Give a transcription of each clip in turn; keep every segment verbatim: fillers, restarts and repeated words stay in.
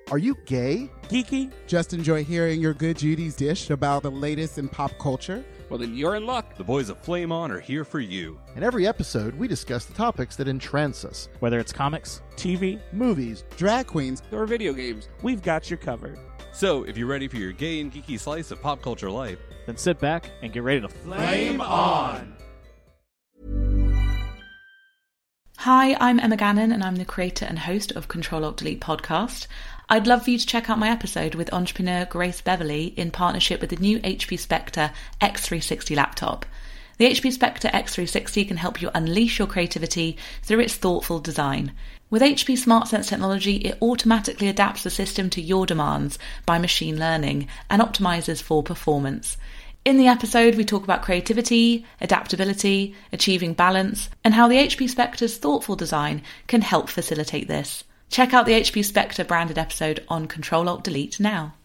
Are you gay? Geeky? Just enjoy hearing your good Judy's dish about the latest in pop culture? Well, then you're in luck. The boys of Flame On are here for you. In every episode, we discuss the topics that entrance us. Whether it's comics, T V, movies, drag queens, or video games, we've got you covered. So, if you're ready for your gay and geeky slice of pop culture life, then sit back and get ready to Flame On! Hi, I'm Emma Gannon, and I'm the creator and host of Control Alt Delete podcast. I'd love for you to check out my episode with entrepreneur Grace Beverly in partnership with the new H P Spectre X three sixty laptop. The H P Spectre X three sixty can help you unleash your creativity through its thoughtful design. With H P SmartSense technology, it automatically adapts the system to your demands by machine learning and optimizes for performance. In the episode, we talk about creativity, adaptability, achieving balance, and how the H P Spectre's thoughtful design can help facilitate this. Check out the H P Spectre branded episode on Control Alt Delete now.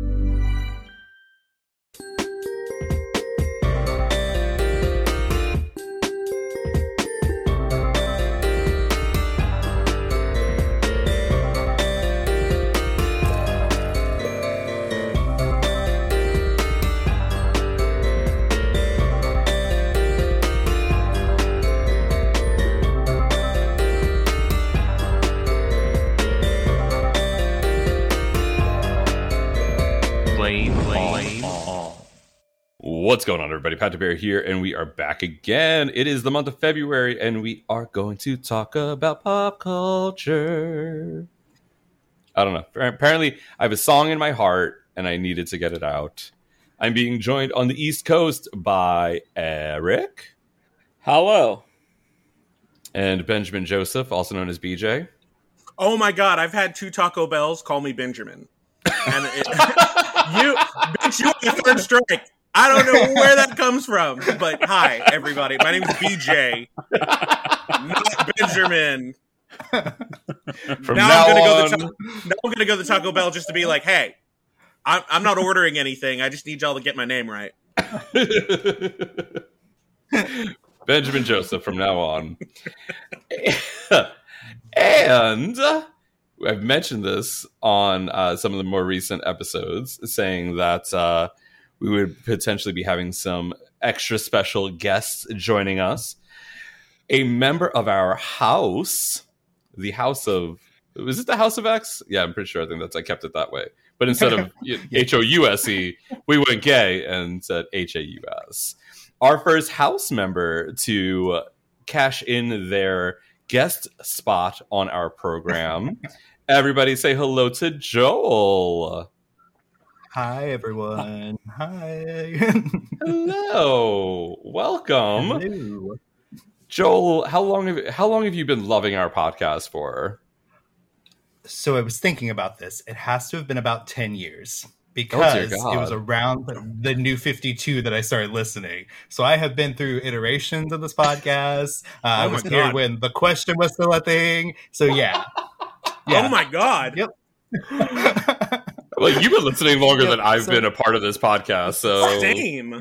What's going on, everybody? Pat DeBear here, and we are back again. It is the month of February, and we are going to talk about pop culture. I don't know. Apparently, I have a song in my heart, and I needed to get it out. I'm being joined on the East Coast by Eric. Hello. And Benjamin Joseph, also known as B J. Oh my god, I've had two Taco Bells call me Benjamin. And it, you, bitch, you have the third strike. I don't know where that comes from, but hi, everybody. My name is B J, not Benjamin. From now, now, I'm gonna on... go to ta- now I'm gonna go to Taco Bell just to be like, hey, I'm, I'm not ordering anything. I just need y'all to get my name right. Benjamin Joseph from now on. And I've mentioned this on uh, some of the more recent episodes, saying that uh, we would potentially be having some extra special guests joining us. A member of our house, the House of... Was it the House of X? Yeah, I'm pretty sure. I think that's I kept it that way. But instead of H O U S E, we went gay and said H A U S. Our first house member to cash in their guest spot on our program. Everybody say hello to Joel. Hi, everyone. Hi. Hello. Welcome. Hello. Joel, how long have how long have you been loving our podcast for? So I was thinking about this. It has to have been about ten years because oh, it was around the new fifty-two that I started listening. So I have been through iterations of this podcast. Uh, oh I was God. here when the question was still a thing. So yeah. yeah. Oh my God. Yep. Well, you've been listening longer yep, than I've so, been a part of this podcast. So same.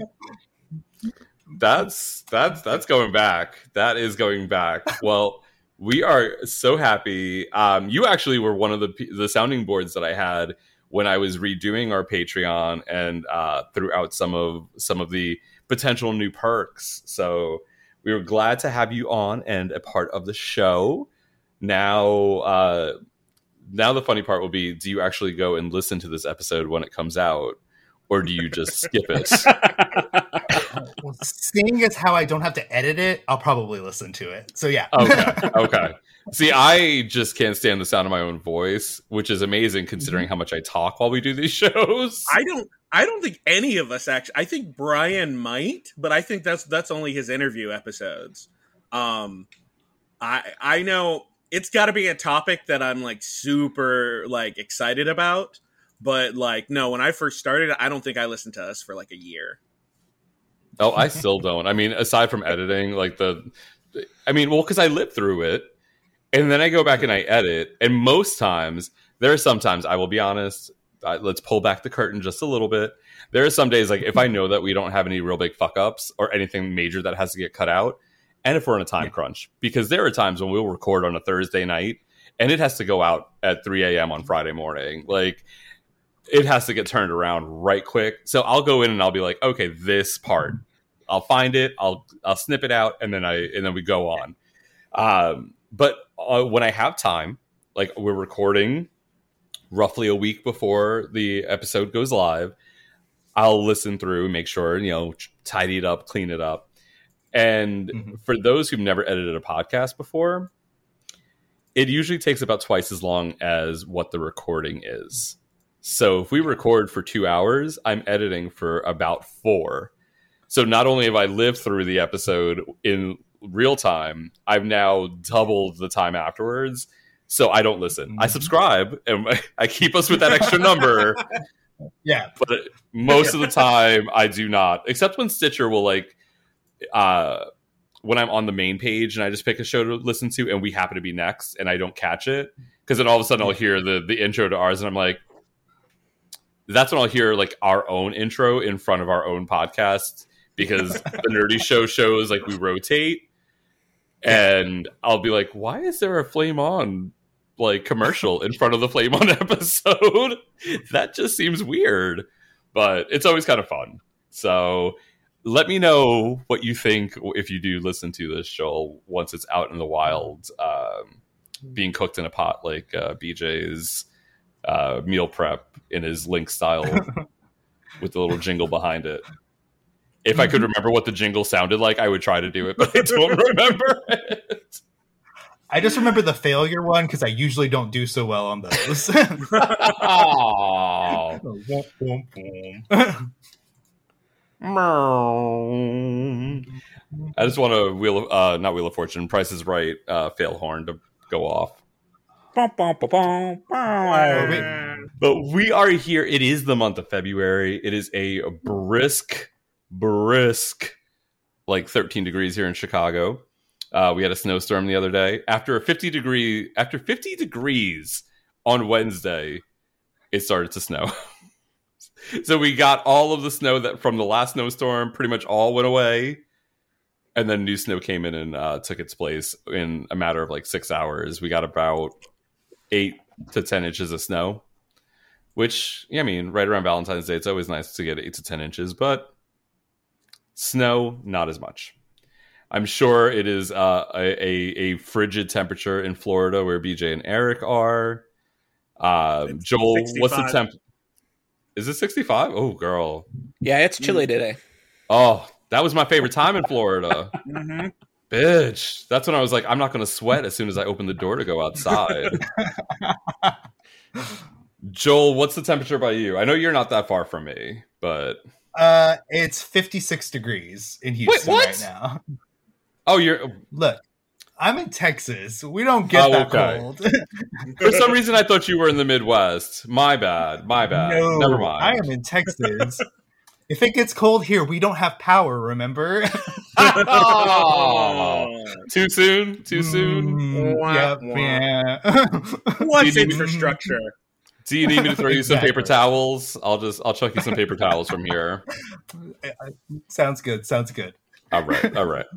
That's that's that's going back. That is going back. Well, we are so happy. Um, you actually were one of the the sounding boards that I had when I was redoing our Patreon and uh, threw out some of some of the potential new perks. So we were glad to have you on and a part of the show. Now, uh, now the funny part will be: do you actually go and listen to this episode when it comes out, or do you just skip it? Well, seeing as how I don't have to edit it, I'll probably listen to it. So yeah. Okay. Okay. See, I just can't stand the sound of my own voice, which is amazing considering mm-hmm. how much I talk while we do these shows. I don't. I don't think any of us actually. I think Brian might, but I think that's that's only his interview episodes. Um, I I know it's got to be a topic that I'm like super like excited about, but like no, when I first started, I don't think I listened to us for like a year. Oh, I still don't. I mean, aside from editing, like the, I mean, well, because I lived through it, and then I go back and I edit, and most times, there are some times, I will be honest, uh, let's pull back the curtain just a little bit. There are some days, like, if I know that we don't have any real big fuck-ups or anything major that has to get cut out, and if we're in a time yeah. crunch, because there are times when we'll record on a Thursday night, and it has to go out at three a.m. on Friday morning. Like, it has to get turned around right quick. So I'll go in and I'll be like, okay, this part, I'll find it, I'll I'll snip it out, and then I and then we go on. Um, but uh, when I have time, like we're recording roughly a week before the episode goes live, I'll listen through, make sure, you know, tidy it up, clean it up. And mm-hmm. for those who've never edited a podcast before, it usually takes about twice as long as what the recording is. So if we record for two hours, I'm editing for about four. So not only have I lived through the episode in real time, I've now doubled the time afterwards. So I don't listen. I subscribe and I keep us with that extra number. Yeah. But most of the time I do not, except when Stitcher will like, uh, when I'm on the main page and I just pick a show to listen to and we happen to be next and I don't catch it. Cause then all of a sudden I'll hear the, the intro to ours and I'm like, that's when I'll hear like our own intro in front of our own podcast because the Nerdy Show shows like we rotate. And I'll be like, why is there a Flame On like commercial in front of the Flame On episode? That just seems weird, but it's always kind of fun. So let me know what you think if you do listen to this show once it's out in the wild, um, being cooked in a pot like uh, B J's uh, meal prep in his Link style with the little jingle behind it. If I could remember what the jingle sounded like, I would try to do it, but I don't remember it. I just remember the failure one because I usually don't do so well on those. Oh. I just want a wheel of, uh, not Wheel of Fortune, Price is Right, uh, fail horn to go off. But we are here. It is the month of February. It is a brisk, brisk, like thirteen degrees here in Chicago. Uh, we had a snowstorm the other day. After a fifty degree, after fifty degrees on Wednesday, it started to snow. So we got all of the snow that from the last snowstorm, pretty much all went away. And then new snow came in and uh, took its place in a matter of like six hours. We got about eight to ten inches of snow, which, yeah, I mean, right around Valentine's Day, it's always nice to get eight to ten inches, but snow, not as much. I'm sure it is uh, a, a, a frigid temperature in Florida where B J and Eric are. Uh, Joel, sixty-five. What's the temp? Is it sixty-five? Oh, girl. Yeah, it's chilly today. Oh, that was my favorite time in Florida. Mm-hmm. Bitch. That's when I was like, I'm not going to sweat as soon as I open the door to go outside. Joel, what's the temperature by you? I know you're not that far from me, but... Uh, it's fifty-six degrees in Houston Wait, right now. Oh, you're... Look, I'm in Texas. We don't get oh, that okay. cold. For some reason, I thought you were in the Midwest. My bad. My bad. No, Never mind. I am in Texas. If it gets cold here, we don't have power, remember? Oh, too soon? Too soon? Mm, yep, yeah. What's infrastructure? Do you need me to throw you Exactly. some paper towels? I'll just I'll chuck you some paper towels from here. Sounds good. Sounds good. All right. All right.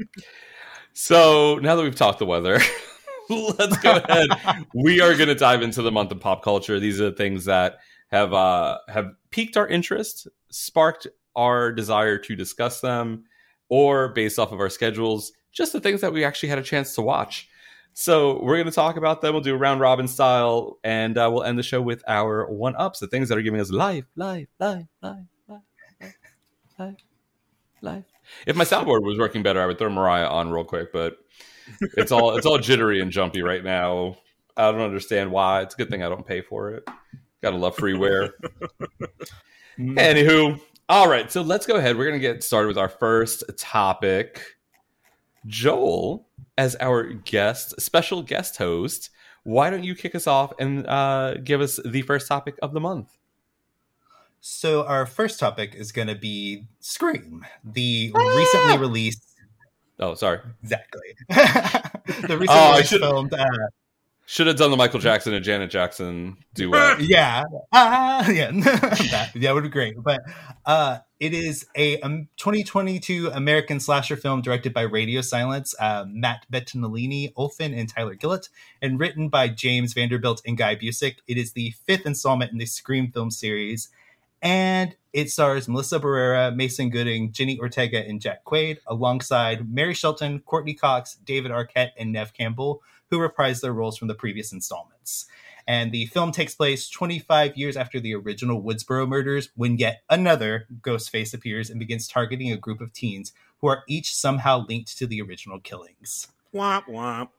So now that we've talked the weather, let's go ahead. We are going to dive into the month of pop culture. These are the things that have uh, have piqued our interest, sparked our desire to discuss them, or based off of our schedules, just the things that we actually had a chance to watch. So we're going to talk about them. We'll do a round robin style, and uh, we'll end the show with our one-ups, the things that are giving us life, life, life, life, life, life, life, life. If my soundboard was working better, I would throw Mariah on real quick, but it's all it's all jittery and jumpy right now. I don't understand why. It's a good thing I don't pay for it. Gotta love freeware. Anywho, all right. So let's go ahead. We're gonna get started with our first topic. Joel, as our guest, special guest host, why don't you kick us off and uh, give us the first topic of the month? So our first topic is going to be Scream, the ah! recently released. Oh, sorry. Exactly. The recently oh, released filmed. Uh, Should have done the Michael Jackson and Janet Jackson duet. Yeah, uh, yeah, that, that would be great. But uh, it is a um, twenty twenty-two American slasher film directed by Radio Silence, uh, Matt Bettinellini, Olfen, and Tyler Gillett, and written by James Vanderbilt and Guy Busick. It is the fifth installment in the Scream film series, and it stars Melissa Barrera, Mason Gooding, Jenny Ortega, and Jack Quaid, alongside Mary Shelton, Courtney Cox, David Arquette, and Neve Campbell, who reprised their roles from the previous installments. And the film takes place twenty-five years after the original Woodsboro murders, when yet another Ghostface appears and begins targeting a group of teens who are each somehow linked to the original killings. Womp womp.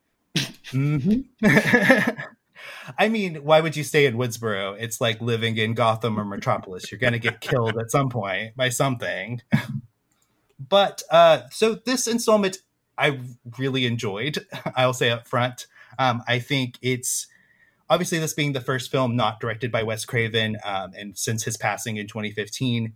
Mm-hmm. I mean, why would you stay in Woodsboro? It's like living in Gotham or Metropolis. You're going to get killed at some point by something. But uh, so this installment I really enjoyed, I'll say up front. Um, I think it's obviously, this being the first film not directed by Wes Craven, um, and since his passing in twenty fifteen,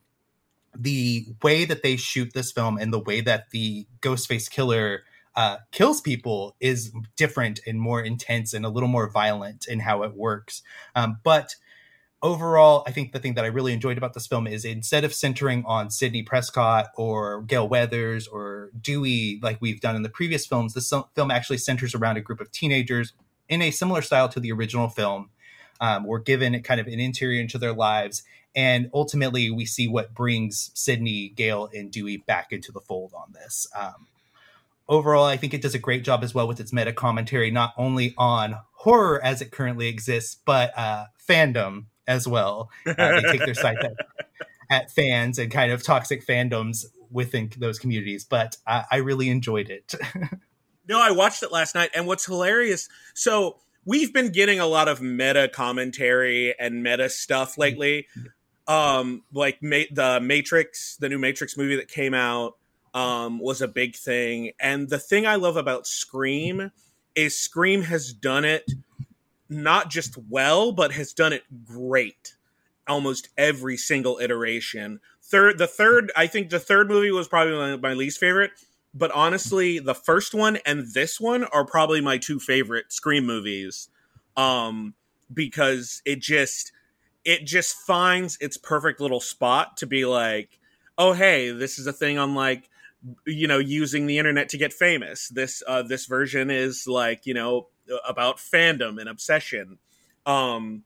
the way that they shoot this film and the way that the Ghostface killer uh, kills people is different and more intense and a little more violent in how it works. Um, but overall, I think the thing that I really enjoyed about this film is instead of centering on Sidney Prescott or Gail Weathers or Dewey, like we've done in the previous films, this film actually centers around a group of teenagers in a similar style to the original film. Um, we're given kind of an interior into their lives, and ultimately we see what brings Sidney, Gail, and Dewey back into the fold on this. Um, overall, I think it does a great job as well with its meta commentary, not only on horror as it currently exists, but uh, fandom as well. Uh, they take their sight at, at fans and kind of toxic fandoms within those communities, but I, I really enjoyed it. No, I watched it last night, and what's hilarious, so we've been getting a lot of meta commentary and meta stuff lately. Um, like Ma- the Matrix, the new Matrix movie that came out, um, was a big thing. And the thing I love about Scream is Scream has done it not just well, but has done it great. Almost every single iteration. Third, the third, I think the third movie was probably my, my least favorite. But honestly, the first one and this one are probably my two favorite Scream movies, um, because it just it just finds its perfect little spot to be like, oh hey, this is a thing on like, you know, using the internet to get famous. This uh, this version is like, you know, about fandom and obsession, um,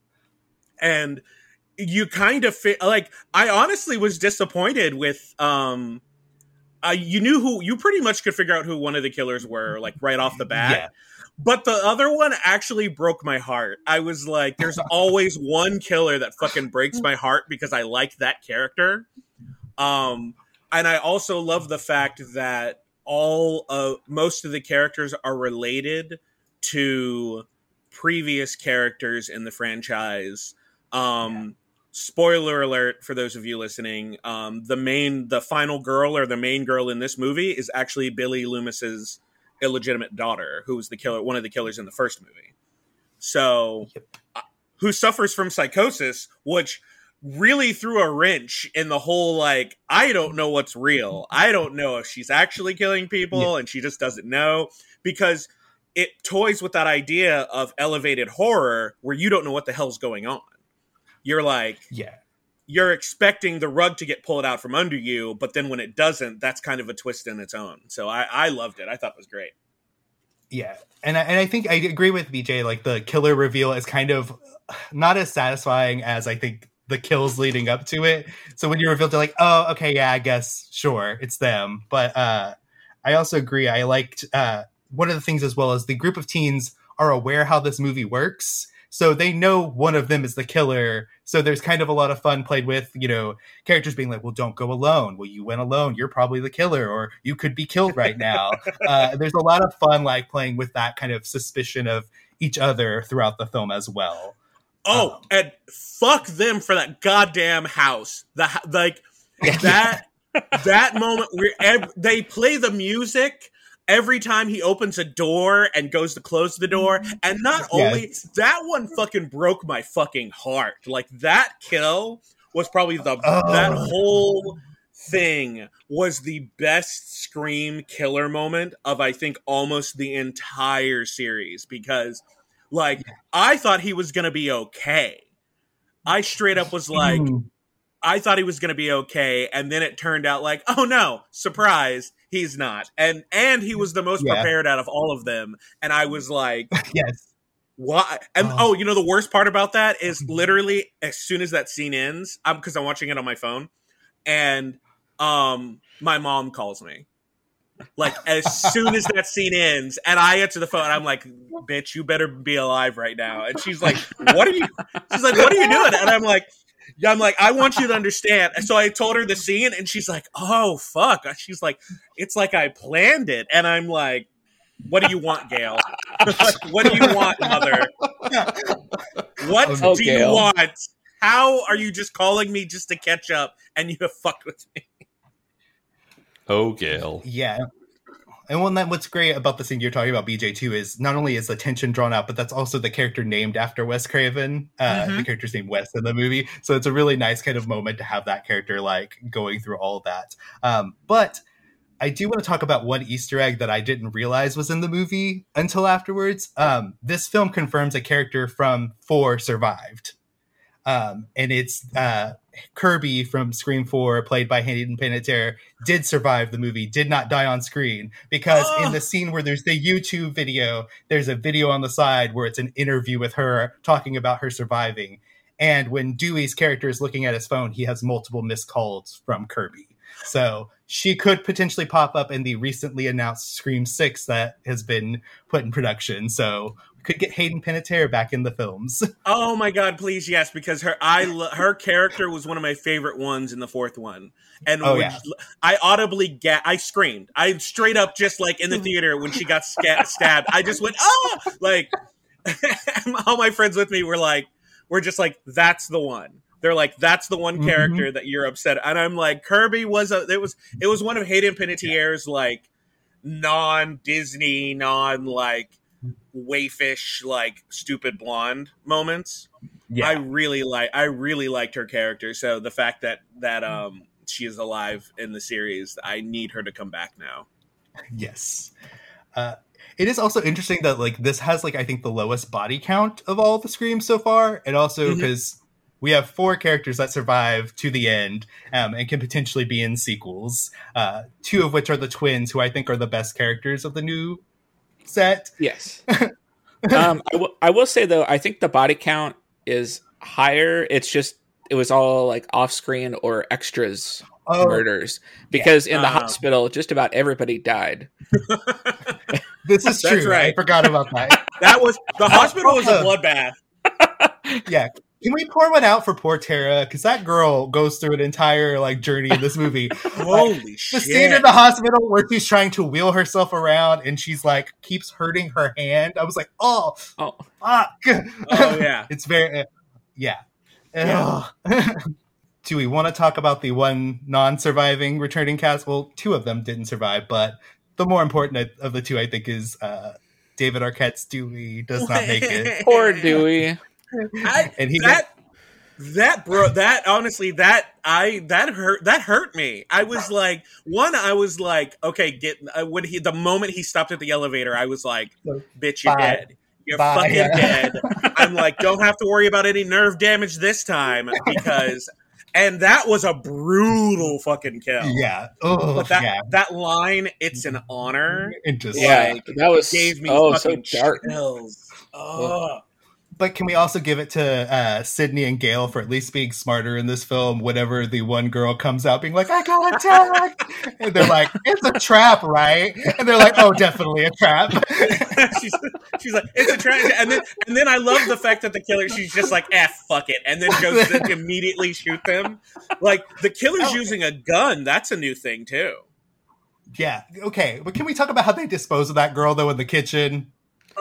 and you kind of fit like I honestly was disappointed with. Um, Uh, you knew who, you pretty much could figure out who one of the killers were, like, right off the bat. Yeah. But the other one actually broke my heart. I was like, there's always one killer that fucking breaks my heart because I like that character. Um, and I also love the fact that all of, most of the characters are related to previous characters in the franchise. Um, yeah. Spoiler alert for those of you listening. Um, the main, the final girl or the main girl in this movie is actually Billy Loomis's illegitimate daughter, who was the killer, one of the killers in the first movie. So, uh, who suffers from psychosis, which really threw a wrench in the whole, like, I don't know what's real. I don't know if she's actually killing people yeah. and she just doesn't know, because it toys with that idea of elevated horror where you don't know what the hell's going on. You're like, yeah, you're expecting the rug to get pulled out from under you, but then when it doesn't, that's kind of a twist in its own. So I, I loved it. I thought it was great. Yeah, and I, and I think I agree with B J. Like, the killer reveal is kind of not as satisfying as I think the kills leading up to it. So when you reveal, they're like, oh, okay, yeah, I guess, sure, it's them. But uh, I also agree. I liked uh, one of the things as well is the group of teens are aware how this movie works. So they know one of them is the killer. So there's kind of a lot of fun played with, you know, characters being like, well, don't go alone. Well, you went alone. You're probably the killer, or you could be killed right now. uh, there's a lot of fun, like, playing with that kind of suspicion of each other throughout the film as well. Oh, um, and fuck them for that goddamn house. The like that that moment where ev- they play the music every time he opens a door and goes to close the door. And not only yes. that one fucking broke my fucking heart. Like, that kill was probably the oh. that whole thing was the best Scream killer moment of, I think, almost the entire series, because Like, I thought he was going to be okay. I straight up was like, Mm. I thought he was going to be okay. And then it turned out like, oh no, surprise, he's not. And and he was the most Yeah. prepared out of all of them. And I was like, Yes. why? And Oh. oh, you know, the worst part about that is literally as soon as that scene ends, I'm because I'm watching it on my phone, and um, my mom calls me. Like as soon as that scene ends, and I answer the phone, I'm like, "Bitch, you better be alive right now." And she's like, "What are you?" She's like, "What are you doing?" And I'm like, "Yeah, I'm like, I want you to understand." And so I told her the scene, and she's like, "Oh fuck!" She's like, "It's like I planned it," and I'm like, "What do you want, Gail? What do you want, mother? What Oh, do Gail. you want? How are you just calling me just to catch up, and you have fucked with me?" Oh, Gail. Yeah. And one that what's great about the scene you're talking about, B J, too, is not only is the tension drawn out, but that's also the character named after Wes Craven. Uh, Mhm. The character's named Wes in the movie. So it's a really nice kind of moment to have that character like going through all of that. Um, but I do want to talk about one Easter egg that I didn't realize was in the movie until afterwards. Um, this film confirms a character from Four survived. Um, and it's uh, Kirby from Scream four, played by Hayden Panettiere, did survive the movie, did not die on screen, because Oh. in the scene where there's the YouTube video, there's a video on the side where it's an interview with her talking about her surviving. And when Dewey's character is looking at his phone, he has multiple missed calls from Kirby. So she could potentially pop up in the recently announced Scream six that has been put in production. So we could get Hayden Panettiere back in the films. Oh my god, please, yes, because her I lo- her character was one of my favorite ones in the fourth one, and Oh, when yeah. I audibly ga- I screamed. I straight up just like in the theater when she got sca- stabbed. I just went oh like all my friends with me were like we're just like that's the one. They're like that's the one Mhm. character that you're upset, and I'm like Kirby was a it was it was one of Hayden Panettiere's like non Disney non like waifish like stupid blonde moments. I really like I really liked her character. So the fact that that um she is alive in the series, I need her to come back now. Yes. Uh, it is also interesting that like this has like I think the lowest body count of all the Screams so far, and also Mhm. because we have four characters that survive to the end um, and can potentially be in sequels. Uh, two of which are the twins, who I think are the best characters of the new set. Yes. um, I will- I will say though, I think the body count is higher. It's just it was all like off screen or extras Oh, murders because in the Uh-huh. hospital, just about everybody died. this is That's true. right. I forgot about that. That was the hospital was a Uh, bloodbath. Yeah. Can we pour one out for poor Tara? Because that girl goes through an entire like journey in this movie. Holy The shit. scene in the hospital where she's trying to wheel herself around and she's like keeps hurting her hand. I was like, oh, Oh, fuck. Oh yeah. It's very, uh, yeah. Yeah. Ugh. Do we want to talk about the one non-surviving returning cast? Well, two of them didn't survive, but the more important of the two, I think, is uh, David Arquette's Dewey does not make it. poor Dewey. I, And he that that bro that honestly that I that hurt that hurt me. I was like one I was like okay get uh, when he the moment he stopped at the elevator I was like bitch you're Bye. dead. You're Bye. fucking Yeah. dead. I'm like don't have to worry about any nerve damage this time because and that was a brutal fucking kill. Yeah. Oh, But that yeah. that line it's an honor Interesting. Yeah, Like, that was gave me oh so fucking dark. chills. Oh. But can we also give it to uh, Sydney and Gail for at least being smarter in this film? Whenever the one girl comes out being like, I got attacked. And they're like, it's a trap, right? And they're like, oh, definitely a trap. she's, she's like, it's a tragedy. And then, and then I love the fact that the killer, she's just like, eh, fuck it. And then goes to immediately shoot them. Like, the killer's using a gun. That's a new thing, too. Yeah. Okay. But can we talk about how they dispose of that girl, though, in the kitchen?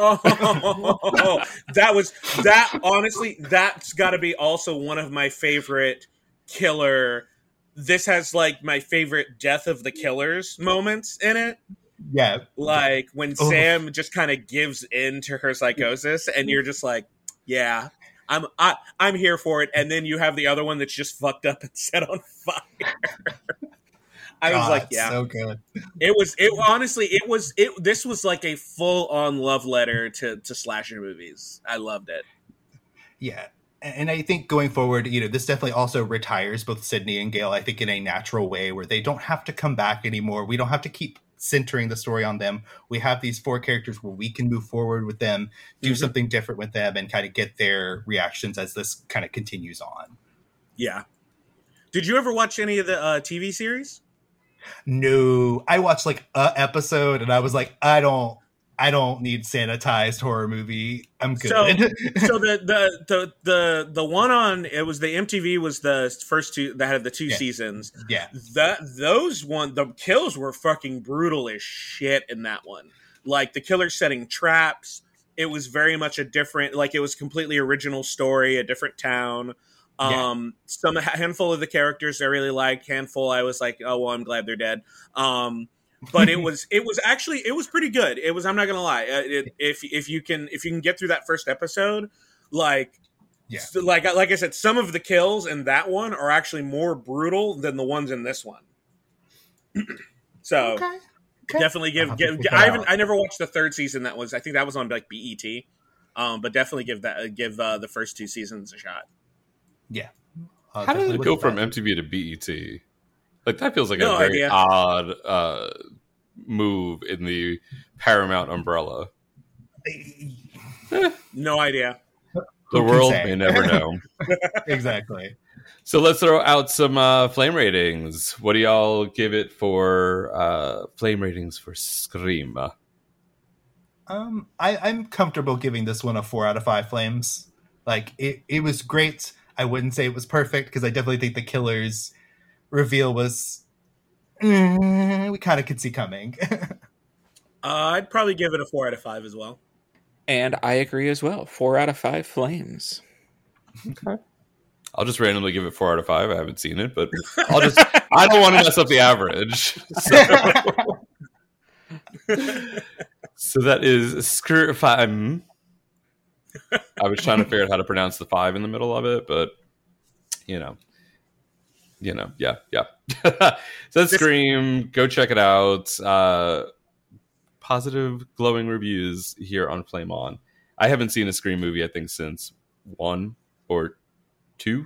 Oh, that was, that, honestly, that's got to be also one of my favorite killer. This has, like, my favorite death of the killers moments in it. Yeah. Like when Oh. Sam just kind of gives in to her psychosis, and you're just like, "Yeah, I'm I, I'm here for it." And then you have the other one that's just fucked up and set on fire. I was God, like, yeah, so good. it was. It honestly, it was. It this was like a full on love letter to to slasher movies. I loved it. Yeah. And I think going forward, you know, this definitely also retires both Sydney and Gale, I think, in a natural way where they don't have to come back anymore. We don't have to keep centering the story on them. We have these four characters where we can move forward with them, do mm-hmm. something different with them, and kind of get their reactions as this kind of continues on. Yeah. Did you ever watch any of the uh, T V series? No. I watched like a episode and I was like, I don't I don't need sanitized horror movie. I'm good. So, so the, the the the the one on it was the M T V was the first two that had the two yeah. seasons. Yeah, that those one the kills were fucking brutal as shit in that one. Like the killer setting traps. It was very much a different, like it was completely original story, a different town. Um, yeah. Some a handful of the characters I really liked. Handful I was like, oh well, I'm glad they're dead. Um. But it was it was actually it was pretty good. It was I'm not gonna lie. It, if if you can if you can get through that first episode, like yeah, like like I said, some of the kills in that one are actually more brutal than the ones in this one. so okay. Okay. definitely give give. I haven't I never watched the third season. That was I think that was on like B E T. Um, but definitely give that give uh, the first two seasons a shot. Yeah. Uh, How did it go from that. M T V to B E T? Like, that feels like no a very idea. odd uh, move in the Paramount umbrella. No idea. The world may never know. Exactly. So let's throw out some uh, flame ratings. What do y'all give it for uh, flame ratings for Scream? Um, I, I'm comfortable giving this one a four out of five flames. Like, it, it was great. I wouldn't say it was perfect, because I definitely think the killer's reveal was mm, we kind of could see coming. uh, I'd probably give it a four out of five as well. And I agree as well. Four out of five flames. Okay. I'll just randomly give it four out of five. I haven't seen it, but I'll just I don't want to mess up the average. So, so that is Scream five. I was trying to figure out how to pronounce the five in the middle of it, but you know. You know, yeah, yeah. So that's Scream. Go check it out. Uh, positive, glowing reviews here on Flame On. I haven't seen a Scream movie, I think, since one or two.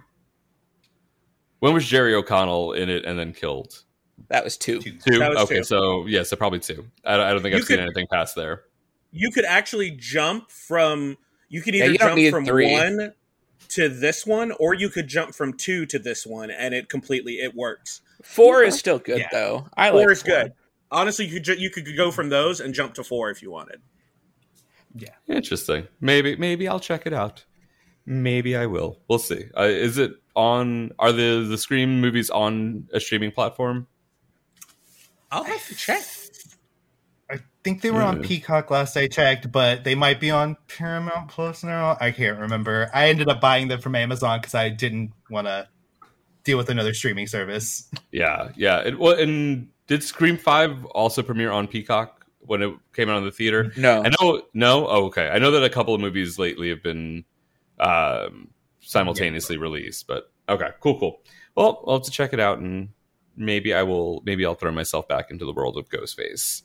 When was Jerry O'Connell in it and then killed? That was two. Two? That was okay, two. So, yeah, so probably two. I, I don't think You I've could, seen anything past there. You could actually jump from... You could either yeah, you jump from three. one... to this one, or you could jump from two to this one, and it completely it works. Four is still good yeah. though. I four like is four. good. Honestly, you could ju- you could go from those and jump to four if you wanted. Yeah, interesting. Maybe maybe I'll check it out. Maybe I will. We'll see. Uh, is it on? Are the the Scream movies on a streaming platform? I'll have to check. I think they were on Peacock last I checked, but they might be on Paramount Plus now. I can't remember. I ended up buying them from Amazon because I didn't want to deal with another streaming service. Yeah, yeah. It, well, and did Scream five also premiere on Peacock when it came out in the theater? No. I know. No? Oh, okay. I know that a couple of movies lately have been um, simultaneously yeah. released, but okay, cool, cool. Well, I'll have to check it out, and maybe I will. Maybe I'll throw myself back into the world of Ghostface.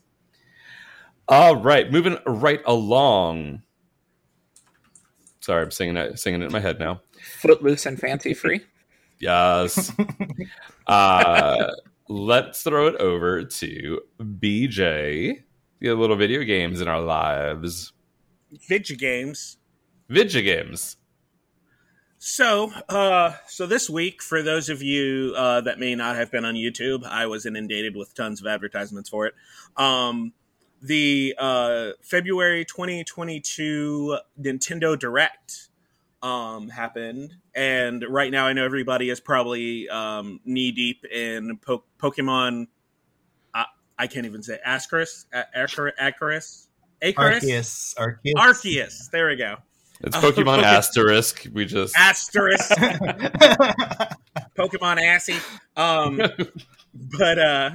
All right, moving right along. Sorry, I'm singing it, singing it in my head now. Footloose and fancy free. Yes. uh, let's throw it over to B J. The little video games in our lives. Video games. Video games. So, uh, so this week, for those of you uh, that may not have been on YouTube, I was inundated with tons of advertisements for it. Um, the uh, February twenty twenty-two Nintendo Direct um, happened, and right now I know everybody is probably um, knee deep in po- Pokemon. Uh, I can't even say Ascaris, Ascaris, Ascaris, Arceus, Arceus, Arceus. There we go. It's Pokemon uh, Asterisk. We just Asterisk. Pokemon Assy. Um, but uh,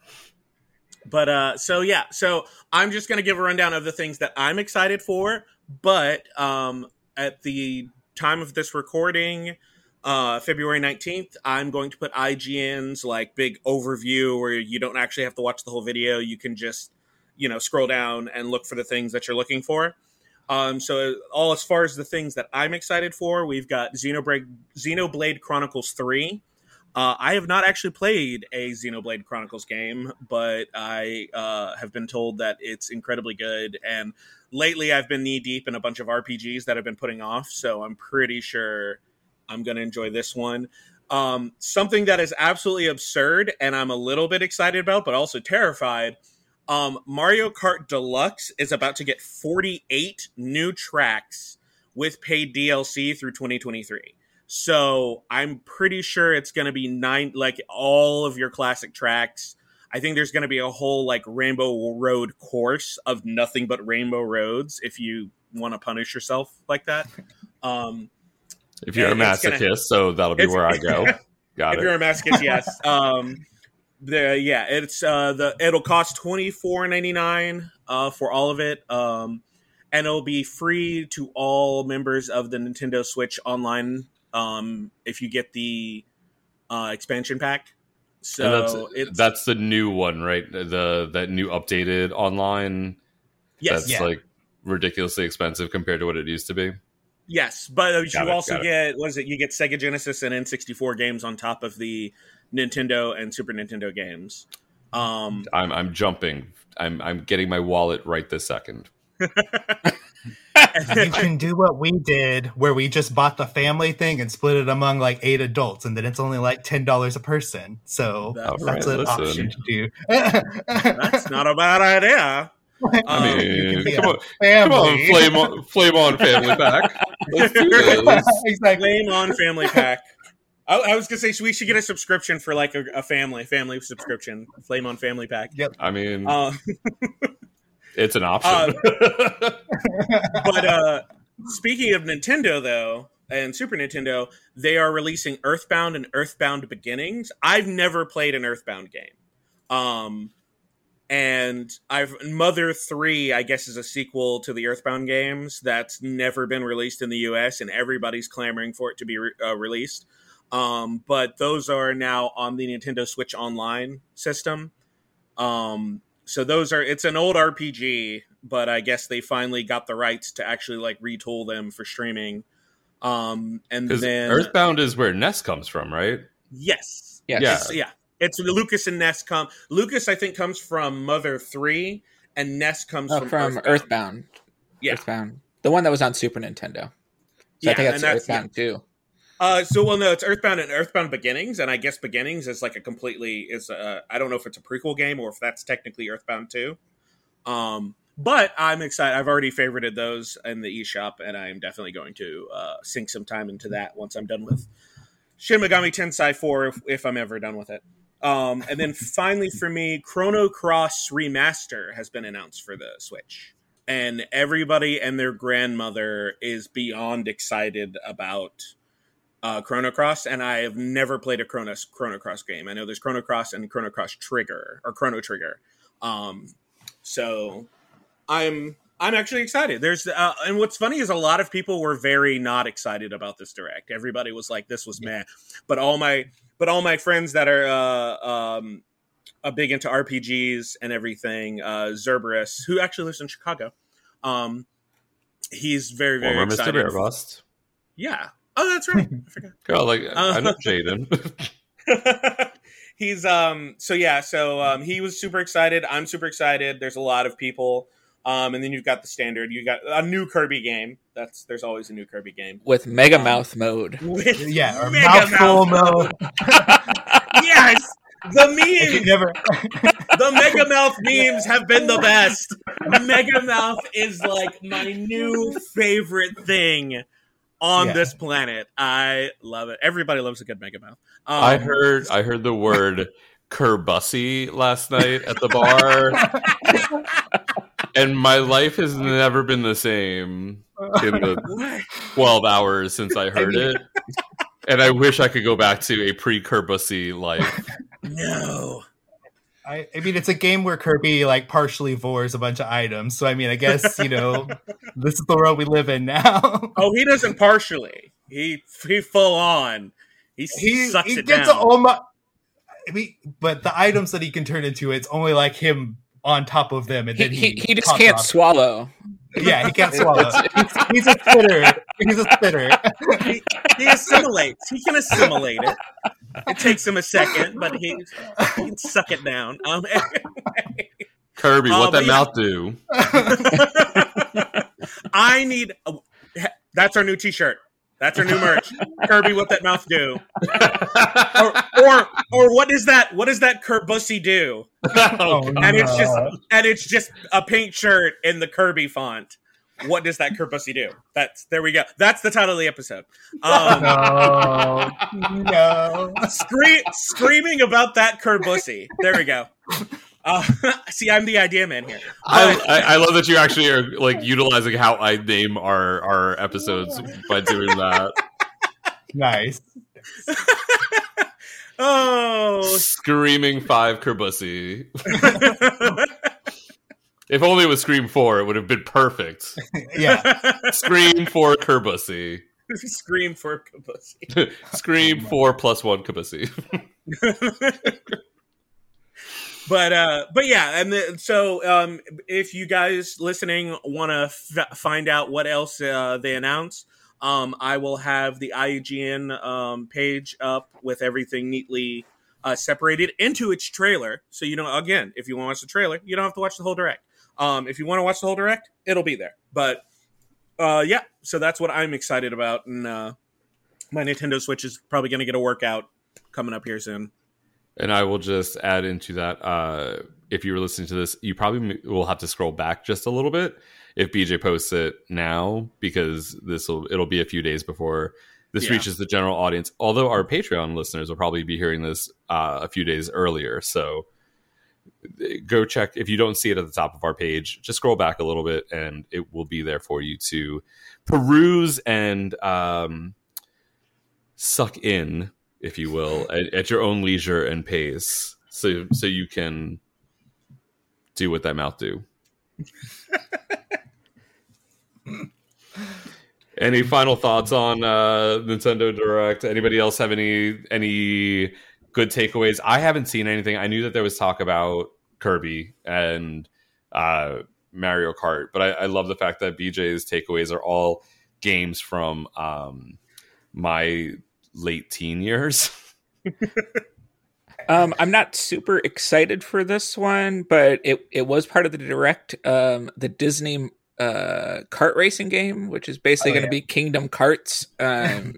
but uh, so yeah. So I'm just gonna give a rundown of the things that I'm excited for. But um, at the time of this recording, Uh, February nineteenth, I'm going to put I G N's like big overview where you don't actually have to watch the whole video. You can just, you know, scroll down and look for the things that you're looking for. Um, so all as far as the things that I'm excited for, we've got Xenoblade, Xenoblade Chronicles three. Uh, I have not actually played a Xenoblade Chronicles game, but I uh, have been told that it's incredibly good. And lately I've been knee deep in a bunch of R P Gs that I've been putting off. So I'm pretty sure I'm going to enjoy this one. Um, something that is absolutely absurd and I'm a little bit excited about, but also terrified. Um, Mario Kart Deluxe is about to get forty-eight new tracks with paid D L C through twenty twenty-three. So I'm pretty sure it's going to be nine, like all of your classic tracks. I think there's going to be a whole like Rainbow Road course of nothing but Rainbow Roads if you want to punish yourself like that. Um, If you're a masochist, gonna, so that'll be where I go. Got if it. If you're a masochist, yes. Um, the yeah, it's uh, the it'll cost twenty-four ninety-nine uh, for all of it, um, and it'll be free to all members of the Nintendo Switch Online um, if you get the uh, expansion pack. So that's, it's, that's the new one, right? The that new updated online. Yes, that's yeah. like ridiculously expensive compared to what it used to be. Yes, but you got also it, get, what is it? You get Sega Genesis and N sixty-four games on top of the Nintendo and Super Nintendo games. Um, I'm I'm jumping. I'm I'm getting my wallet right this second. You can do what we did, where we just bought the family thing and split it among like eight adults, and then it's only like ten dollars a person. So That's, that's right, an listen. option to do. that's not a bad idea. I Um, mean, be come a on, come on, family. flame on, flame on, family pack. Let's do this. Exactly. Flame on Family Pack. I, I was gonna say so we should get a subscription for like a, a family family subscription. Flame on Family Pack. Yep. I mean, Uh, it's an option. but uh, speaking of Nintendo, though, and Super Nintendo, they are releasing Earthbound and Earthbound Beginnings. I've never played an Earthbound game. Um, and I've Mother three, I guess, is a sequel to the Earthbound games that's never been released in the U S, and everybody's clamoring for it to be re- uh, released. Um, but those are now on the Nintendo Switch Online system. Um, so those are, it's an old R P G, but I guess they finally got the rights to actually like retool them for streaming. Um, and then Earthbound is where Ness comes from, right? yes, Yes. Yeah. It's, yeah. It's Lucas and Ness come. Lucas, I think, comes from Mother three, and Ness comes Oh, from, from Earthbound. Earthbound. Yeah. Earthbound. The one that was on Super Nintendo. So Yeah, I think and that's, that's- Earthbound too. Uh, so well, no, it's Earthbound and Earthbound Beginnings, and I guess Beginnings is like a completely is. A, I don't know if it's a prequel game or if that's technically Earthbound two. Um, but I'm excited. I've already favorited those in the eShop, and I'm definitely going to uh, sink some time into that once I'm done with Shin Megami Tensei four, if, if I'm ever done with it. Um, and then finally for me, Chrono Cross Remaster has been announced for the Switch. And everybody and their grandmother is beyond excited about uh, Chrono Cross. And I have never played a Chrono, Chrono Cross game. I know there's Chrono Cross and Chrono Cross Trigger, or Chrono Trigger. Um, so I'm I'm actually excited. There's uh, and what's funny is a lot of people were very not excited about this direct. Everybody was like, "This was meh," but all my but all my friends that are uh, um, uh, big into R P Gs and everything, uh, Zerberus, who actually lives in Chicago, um, he's very very Former excited. Mister Bearbust. Yeah. Oh, that's right. I forgot. Girl, like Uh, I know Jaden. He's um so yeah so um he was super excited. I'm super excited. There's a lot of people. Um, and then you've got the standard. You got a new Kirby game. That's there's always a new Kirby game With Mega Um, Mouth mode. with Yeah, or Mega mouthful Mouth. mode. Yes, the If you memes, never, the Mega Mouth memes have been the best. Mega Mouth is like my new favorite thing on Yeah. this planet. I love it. Everybody loves a good Mega Mouth. Um, I heard I heard the word Kerbussy last night at the bar. And my life has never been the same in the what? twelve hours since I heard it. And I wish I could go back to a pre-Kerbussy life. No. I, I mean, it's a game where Kirby like partially vores a bunch of items. So I mean, I guess you know this is the world we live in now. Oh, he doesn't partially. he he full on. He, He, sucks he it gets down. almost. I mean, but the items that he can turn into, it's only like him on top of them, and He, then he, he he just pops can't off. swallow. Yeah, he can't swallow. he's, he's a spitter. He's a spitter. he, he assimilates. He can assimilate it. It takes him a second, but he, he can suck it down. Um, Kirby, Uh, what that but mouth do? I need. Uh, that's our new T-shirt. That's our new merch. Kirby, what that mouth do? Or, or, or what is that? What does that Kirbussy do? Oh, And it's just, no. and it's just a pink shirt in the Kirby font. What does that Kirbussy do? That's there we go. That's the title of the episode. Um, no, no. scree- screaming about that Kirbussy. There we go. Uh, see, I'm the idea man here. I, But- I, I love that you actually are like utilizing how I name our our episodes by doing that. Nice. Oh, Screaming five Kerbussy. If only it was Scream four, it would have been perfect. Yeah. Scream four Kerbussy. Scream for Kirbussy. Scream four plus one Kerbussy. But uh, but yeah, and the, so um, if you guys listening want to f- find out what else uh, they announce, um, I will have the I G N um, page up with everything neatly uh, separated into its trailer. So you know, again, if you want to watch the trailer, you don't have to watch the whole direct. Um, if you want to watch the whole direct, it'll be there. But uh, yeah, so that's what I'm excited about, and uh, my Nintendo Switch is probably going to get a workout coming up here soon. And I will just add into that. Uh, if you were listening to this, you probably will have to scroll back just a little bit if B J posts it now, because this will it'll be a few days before this Yeah. reaches the general audience. Although our Patreon listeners will probably be hearing this uh, a few days earlier. So go check. If you don't see it at the top of our page, just scroll back a little bit and it will be there for you to peruse and um, suck in, if you will, at, at your own leisure and pace, so so you can do what that mouth do. Any final thoughts on uh, Nintendo Direct? Anybody else have any any good takeaways? I haven't seen anything. I knew that there was talk about Kirby and uh, Mario Kart, but I, I love the fact that B J's takeaways are all games from um, my late teen years. Um, I'm not super excited for this one, but it, it was part of the direct, um, the Disney uh, kart racing game, which is basically Oh, going to yeah. be Kingdom Carts. Um,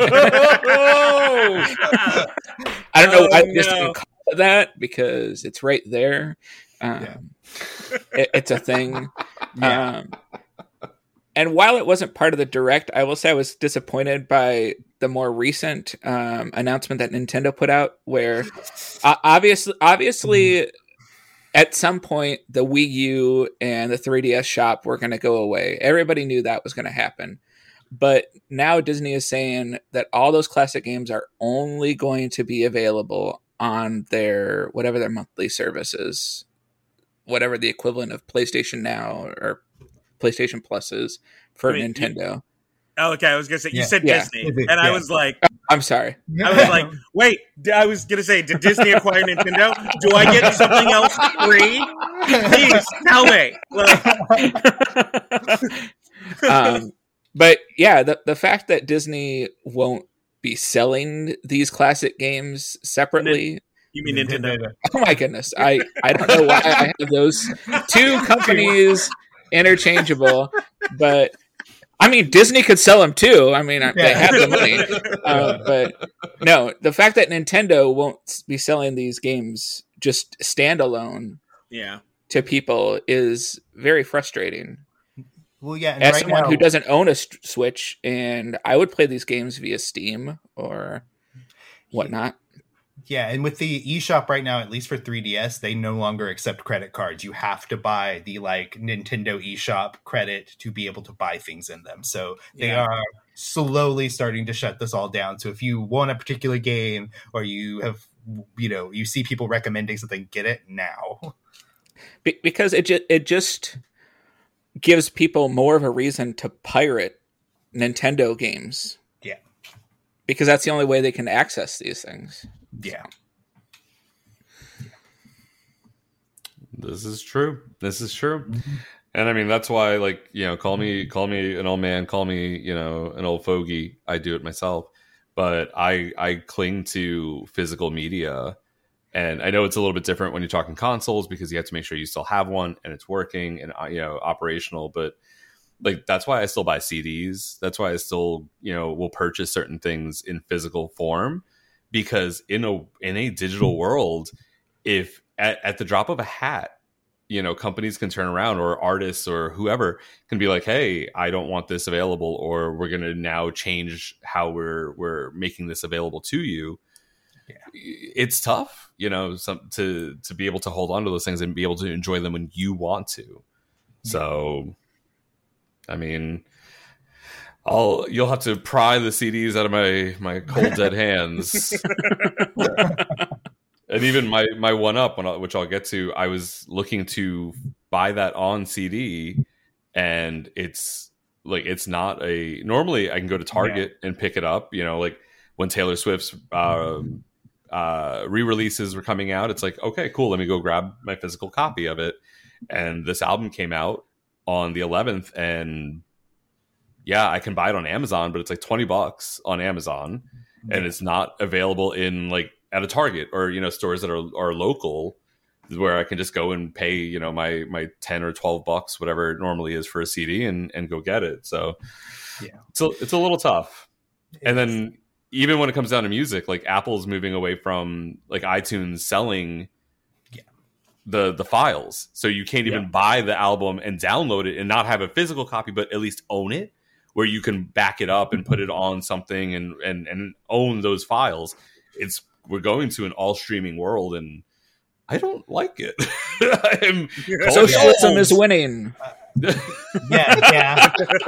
I don't know Oh, why no. Disney called it that, because it's right there. Um, Yeah. it, it's a thing. Yeah. Um, and while it wasn't part of the direct, I will say I was disappointed by the more recent um, announcement that Nintendo put out, where uh, obviously, obviously, at some point the Wii U and the three D S shop were going to go away. Everybody knew that was going to happen, but now Disney is saying that all those classic games are only going to be available on their whatever their monthly service is, whatever the equivalent of PlayStation Now or PlayStation Plus is for I mean, Nintendo. Oh, okay, I was gonna say you Yeah. said Yeah. Disney, Disney, and I yeah. was like, I'm sorry. I was like, wait, d- I was gonna say, did Disney acquire Nintendo? Do I get something else free? Please tell me. Like, um, but yeah, the the fact that Disney won't be selling these classic games separately. you mean Nintendo? Oh my goodness. I, I don't know why I have those two companies interchangeable, but I mean, Disney could sell them too. I mean, I they Yeah. have the money. Uh, but no, the fact that Nintendo won't be selling these games just standalone Yeah. to people is very frustrating. Well, yeah. And As right someone now, who doesn't own a st- Switch, and I would play these games via Steam or whatnot. Yeah, and with the eShop right now, at least for three D S, they no longer accept credit cards. You have to buy the like Nintendo eShop credit to be able to buy things in them. So they Yeah. are slowly starting to shut this all down. So if you want a particular game or you have, you know, you see people recommending something, get it now. Be- because it ju- it just gives people more of a reason to pirate Nintendo games. Yeah. because that's the only way they can access these things. Yeah. This is true. This is true. Mm-hmm. And I mean, that's why, like, you know, call me, call me an old man, call me, you know, an old fogey. I do it myself, but I, I cling to physical media. And I know it's a little bit different when you're talking consoles because you have to make sure you still have one and it's working and, you know, operational. But like, that's why I still buy C Ds. That's why I still, you know, will purchase certain things in physical form, because in a, in a digital world, if at, at the drop of a hat, you know, companies can turn around, or artists or whoever can be like, hey, I don't want this available, or we're going to now change how we're, we're making this available to you. Yeah. It's tough, you know, some, to, to be able to hold on to those things and be able to enjoy them when you want to. So, I mean, I'll, you'll have to pry the C Ds out of my, my cold dead hands. And even my, my one up, when I, which I'll get to, I was looking to buy that on C D, and it's like, it's not a, normally I can go to Target yeah. and pick it up, you know, like when Taylor Swift's uh, uh, re-releases were coming out, it's like, okay, cool, let me go grab my physical copy of it. And this album came out on the eleventh, and yeah, I can buy it on Amazon, but it's like twenty bucks on Amazon, yeah. and it's not available in like at a Target or, you know, stores that are, are local, where I can just go and pay, you know, my, my ten or twelve bucks, whatever it normally is for a C D, and, and go get it. So yeah, it's a, it's a little tough. It and is. Then even when it comes down to music, like Apple's moving away from like iTunes selling yeah. the, the files. So you can't even yeah. buy the album and download it and not have a physical copy, but at least own it, where you can back it up and put it on something and, and, and own those files. It's, we're going to an all streaming world, and I don't like it. I'm Socialism old. is winning. Uh, yeah, yeah.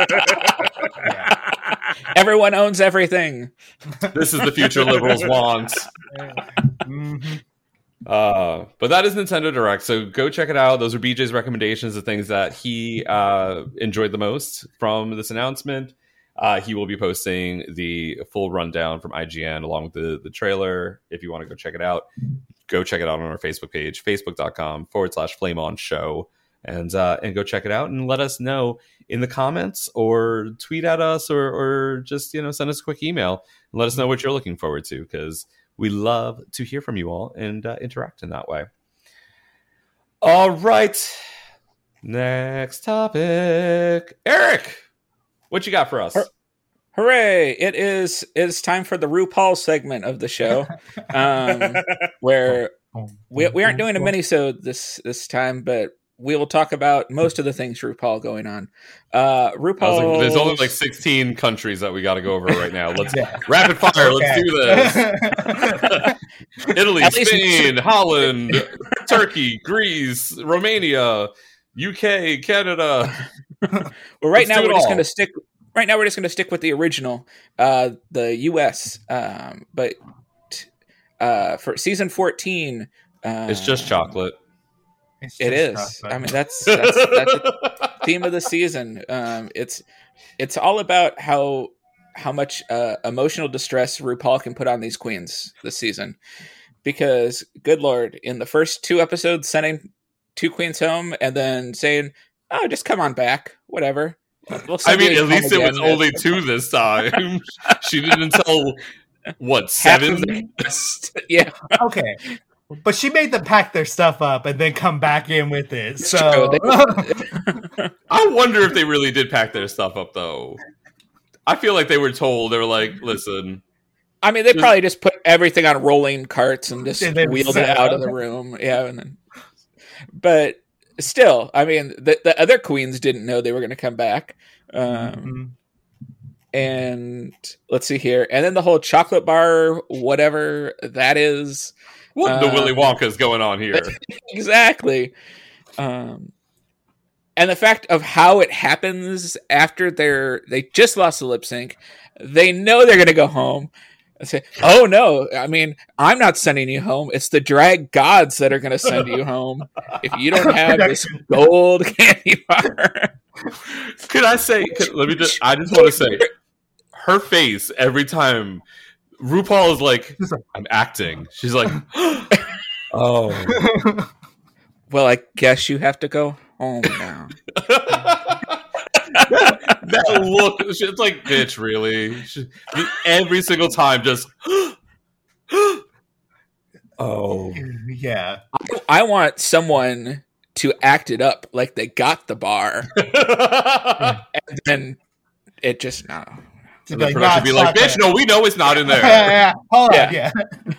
yeah. Everyone owns everything. This is the future liberals want. Mm-hmm. Uh, but that is Nintendo Direct, so go check it out. Those are B J's recommendations of things that he uh, enjoyed the most from this announcement. Uh, he will be posting the full rundown from I G N along with the, the trailer. If you want to go check it out, go check it out on our Facebook page, facebook.com forward slash flame on show. And, uh, and go check it out and let us know in the comments, or tweet at us, or, or just, you know, send us a quick email and let us know what you're looking forward to, because we love to hear from you all and uh, interact in that way. All right. Next topic. Eric, what you got for us? Hooray! It is it's time for the RuPaul segment of the show, um, where we we aren't doing a mini-sode this this time, but we will talk about most of the things RuPaul going on. Uh, RuPaul. Like, there's only like sixteen countries that we got to go over right now. Let's yeah. rapid fire. Okay. Let's do this. Italy, At Spain, Holland, Turkey, Greece, Romania, U K, Canada. Well, right Let's now we're just going to stick. Right now we're just going to stick with the original, uh, the U S. Um, but uh, for season fourteen, uh, it's just chocolate. It's it is. Chocolate. I mean, that's that's, that's the theme of the season. Um, it's it's all about how how much uh, emotional distress RuPaul can put on these queens this season, because good Lord, in the first two episodes, sending two queens home and then saying, "Oh, just come on back, whatever." We'll I mean, at least it was only two this time. She didn't tell what seven. Yeah. Okay. But she made them pack their stuff up and then come back in with it. So I wonder if they really did pack their stuff up, though. I feel like they were told. They were like, "Listen." I mean, they just, probably just put everything on rolling carts and just and wheeled it out of the room. Yeah, and then, but. Still, I mean, the, the other queens didn't know they were going to come back. Um, mm-hmm. And let's see here. And then the whole chocolate bar, whatever that is. What um, the Willy Wonka's going on here? Exactly. Um, and the fact of how it happens after they're, they just lost the lip sync. They know they're going to go home. I say, oh no, I mean, I'm not sending you home. It's the drag gods that are going to send you home if you don't have this gold candy bar. Could I say, could, let me just, I just want to say, her face every time RuPaul is like, I'm acting. She's like, oh. Well, I guess you have to go home now. that, that look, it's like, bitch, really? She, every single time, just, oh. Yeah. I, I want someone to act it up like they got the bar. And then it just, no. And the production be like, bitch, no, we know it's not in there. Yeah, yeah. Hold on, yeah.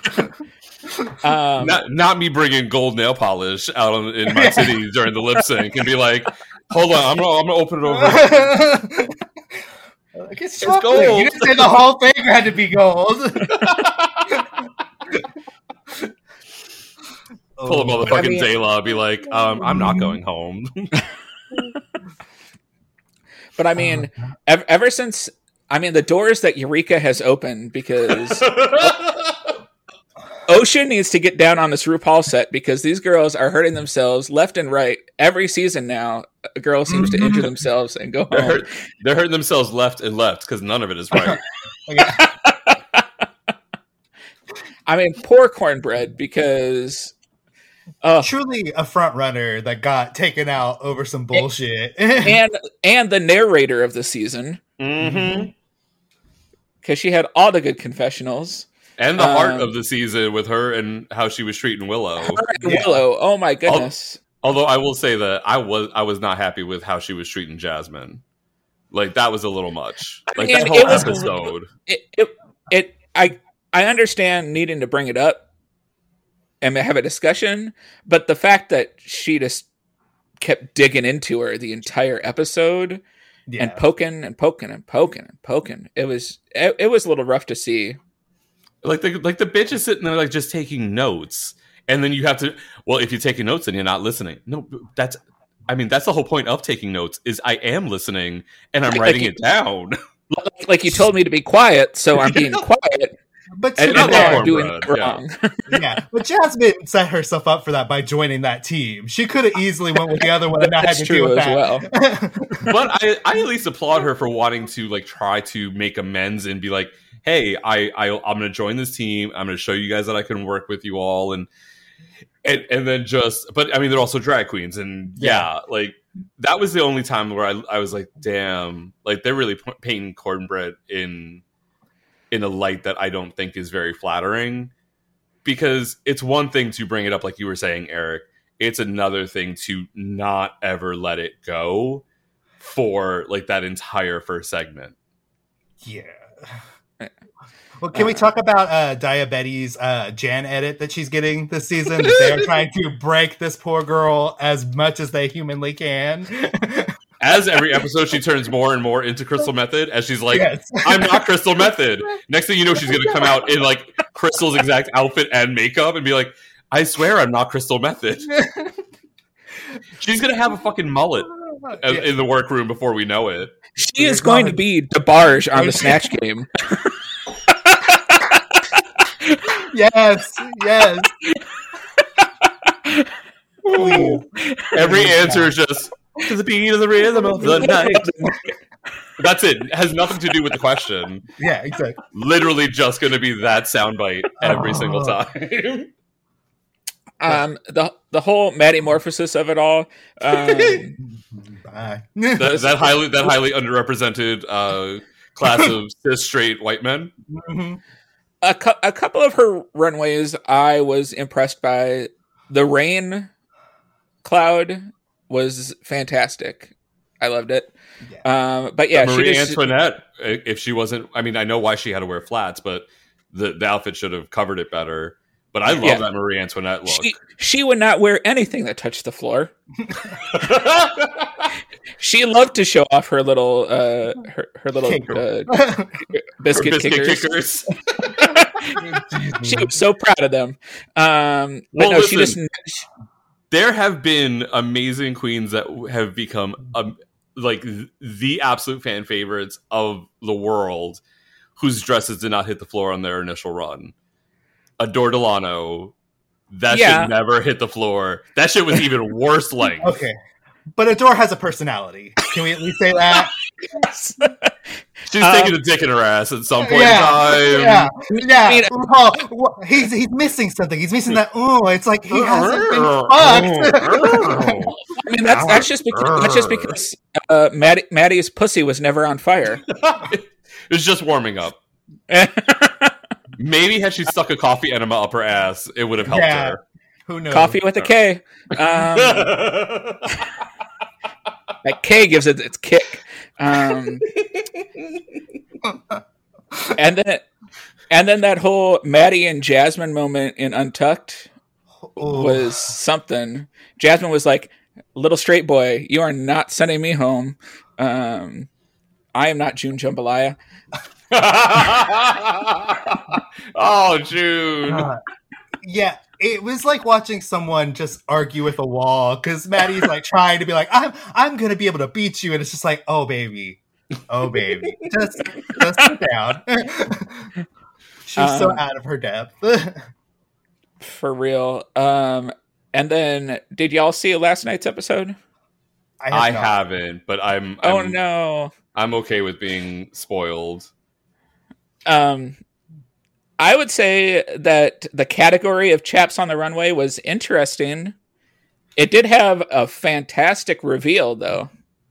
Um, not, not me bringing gold nail polish out on, in my titties during the lip sync and be like, hold on, I'm gonna, I'm gonna open it over. Like, it's, it's gold. You didn't say the whole thing had to be gold. Pull a motherfucking I mean, Zayla, be like, um, I'm not going home. But I mean, ever, ever since, I mean, the doors that Eureka has opened, because Ocean needs to get down on this RuPaul set, because these girls are hurting themselves left and right. Every season now, a girl seems to injure themselves and go home. They're, hurt, they're hurting themselves left and left because none of it is right. I mean, poor Cornbread, because uh, truly a front runner that got taken out over some bullshit, and and the narrator of the season, because mm-hmm. she had all the good confessionals. And the um, heart of the season with her and how she was treating Willow. Her and yeah. Willow, oh my goodness! Although I will say that I was I was not happy with how she was treating Jasmine. Like that was a little much. Like and that whole it was, episode. It, it it I I understand needing to bring it up and have a discussion, but the fact that she just kept digging into her the entire episode yeah. and poking and poking and poking and poking, it was it, it was a little rough to see. Like the like the bitch is sitting there like just taking notes, and then you have to. Well, if you're taking notes and you're not listening, no, that's. I mean, that's the whole point of taking notes is I am listening and I'm like, writing like it down. Like, like you told me to be quiet, so I'm being quiet. But and, and now I'm doing it wrong. Yeah. yeah, but Jasmine set herself up for that by joining that team. She could have easily went with the other one and not had to deal with as that. Well. But I, I at least applaud her for wanting to like try to make amends and be like, hey, I, I I'm going to join this team. I'm going to show you guys that I can work with you all, and and and then just. But I mean, they're also drag queens, and yeah, yeah like that was the only time where I I was like, damn, like they're really painting Cornbread in. in a light that I don't think is very flattering, because it's one thing to bring it up, like you were saying, Eric. It's another thing to not ever let it go for like that entire first segment. Yeah. Well, can we talk about uh, Diabetes uh, Jan edit that she's getting this season? They're trying to break this poor girl as much as they humanly can. As every episode, she turns more and more into Crystal Method, as she's like, yes. I'm not Crystal Method. Next thing you know, she's going to come out in like Crystal's exact outfit and makeup and be like, I swear I'm not Crystal Method. She's going to have a fucking mullet yeah. in the workroom before we know it. She is going to be DeBarge on the Snatch Game. Yes, yes. Please. Every answer is just to the beat of the rhythm of the night. That's it. It has nothing to do with the question. Yeah, exactly. Literally just going to be that soundbite every oh. single time. Um, the the whole Matty-morphosis of it all. Um, Bye. that, that highly that highly underrepresented uh, class of cis straight white men. Mm-hmm. A, cu- a couple of her runways I was impressed by. The rain cloud was fantastic. I loved it. Yeah. Um, but yeah, but Marie she just, Antoinette, if she wasn't, I mean, I know why she had to wear flats, but the, the outfit should have covered it better. But I love yeah. that Marie Antoinette look. She, she would not wear anything that touched the floor. She loved to show off her little, uh, her, her little uh, biscuit, biscuit kickers. kickers. She was so proud of them. Um, but well, no, listen, she just. There have been amazing queens that have become um, like the absolute fan favorites of the world, whose dresses did not hit the floor on their initial run. Adore Delano, that yeah. shit never hit the floor. That shit was even worse length. Okay. But Adore has a personality. Can we at least say that? She's Um, taking a dick in her ass at some point Yeah, in time. yeah, yeah. I mean- RuPaul, wha- he's he's missing something. He's missing that. Oh, it's like he hasn't been fucked. I mean, that's that's just because that's just because uh, Maddie, Maddie's pussy was never on fire. It was just warming up. Maybe had she stuck a coffee enema up her ass, it would have helped Yeah. her. Who knows? Coffee with a K. Um, that K gives it its kick. Um, and then, and then that whole Maddie and Jasmine moment in Untucked Ooh. was something. Jasmine was like, "Little straight boy, you are not sending me home. Um, I am not June Jambalaya." Oh, June. Uh, yeah, it was like watching someone just argue with a wall because Maddie's like trying to be like, I'm I'm gonna be able to beat you, and it's just like, oh baby, oh baby, just just sit down. She's so Um, out of her depth. For real. Um, and then, did y'all see last night's episode? I, I not. haven't, but I'm, Oh I'm no. I'm okay with being spoiled. Um, I would say that the category of Chaps on the Runway was interesting. It did have a fantastic reveal, though.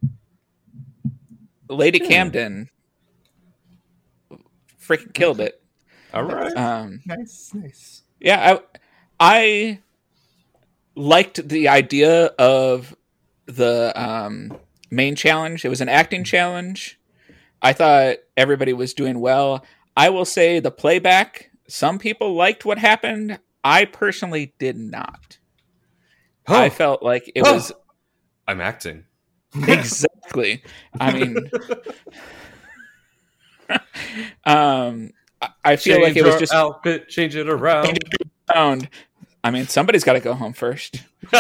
Lady Camden freaking killed it. All right. Um, Nice, nice. yeah, I, I liked the idea of the um, main challenge. It was an acting challenge. I thought everybody was doing well. I will say the playback, some people liked what happened. I personally did not. Huh. I felt like it Huh. was I'm acting. exactly. I mean, um, I- I feel like it was our just outfit, change it around. found. I mean, somebody's got to go home first.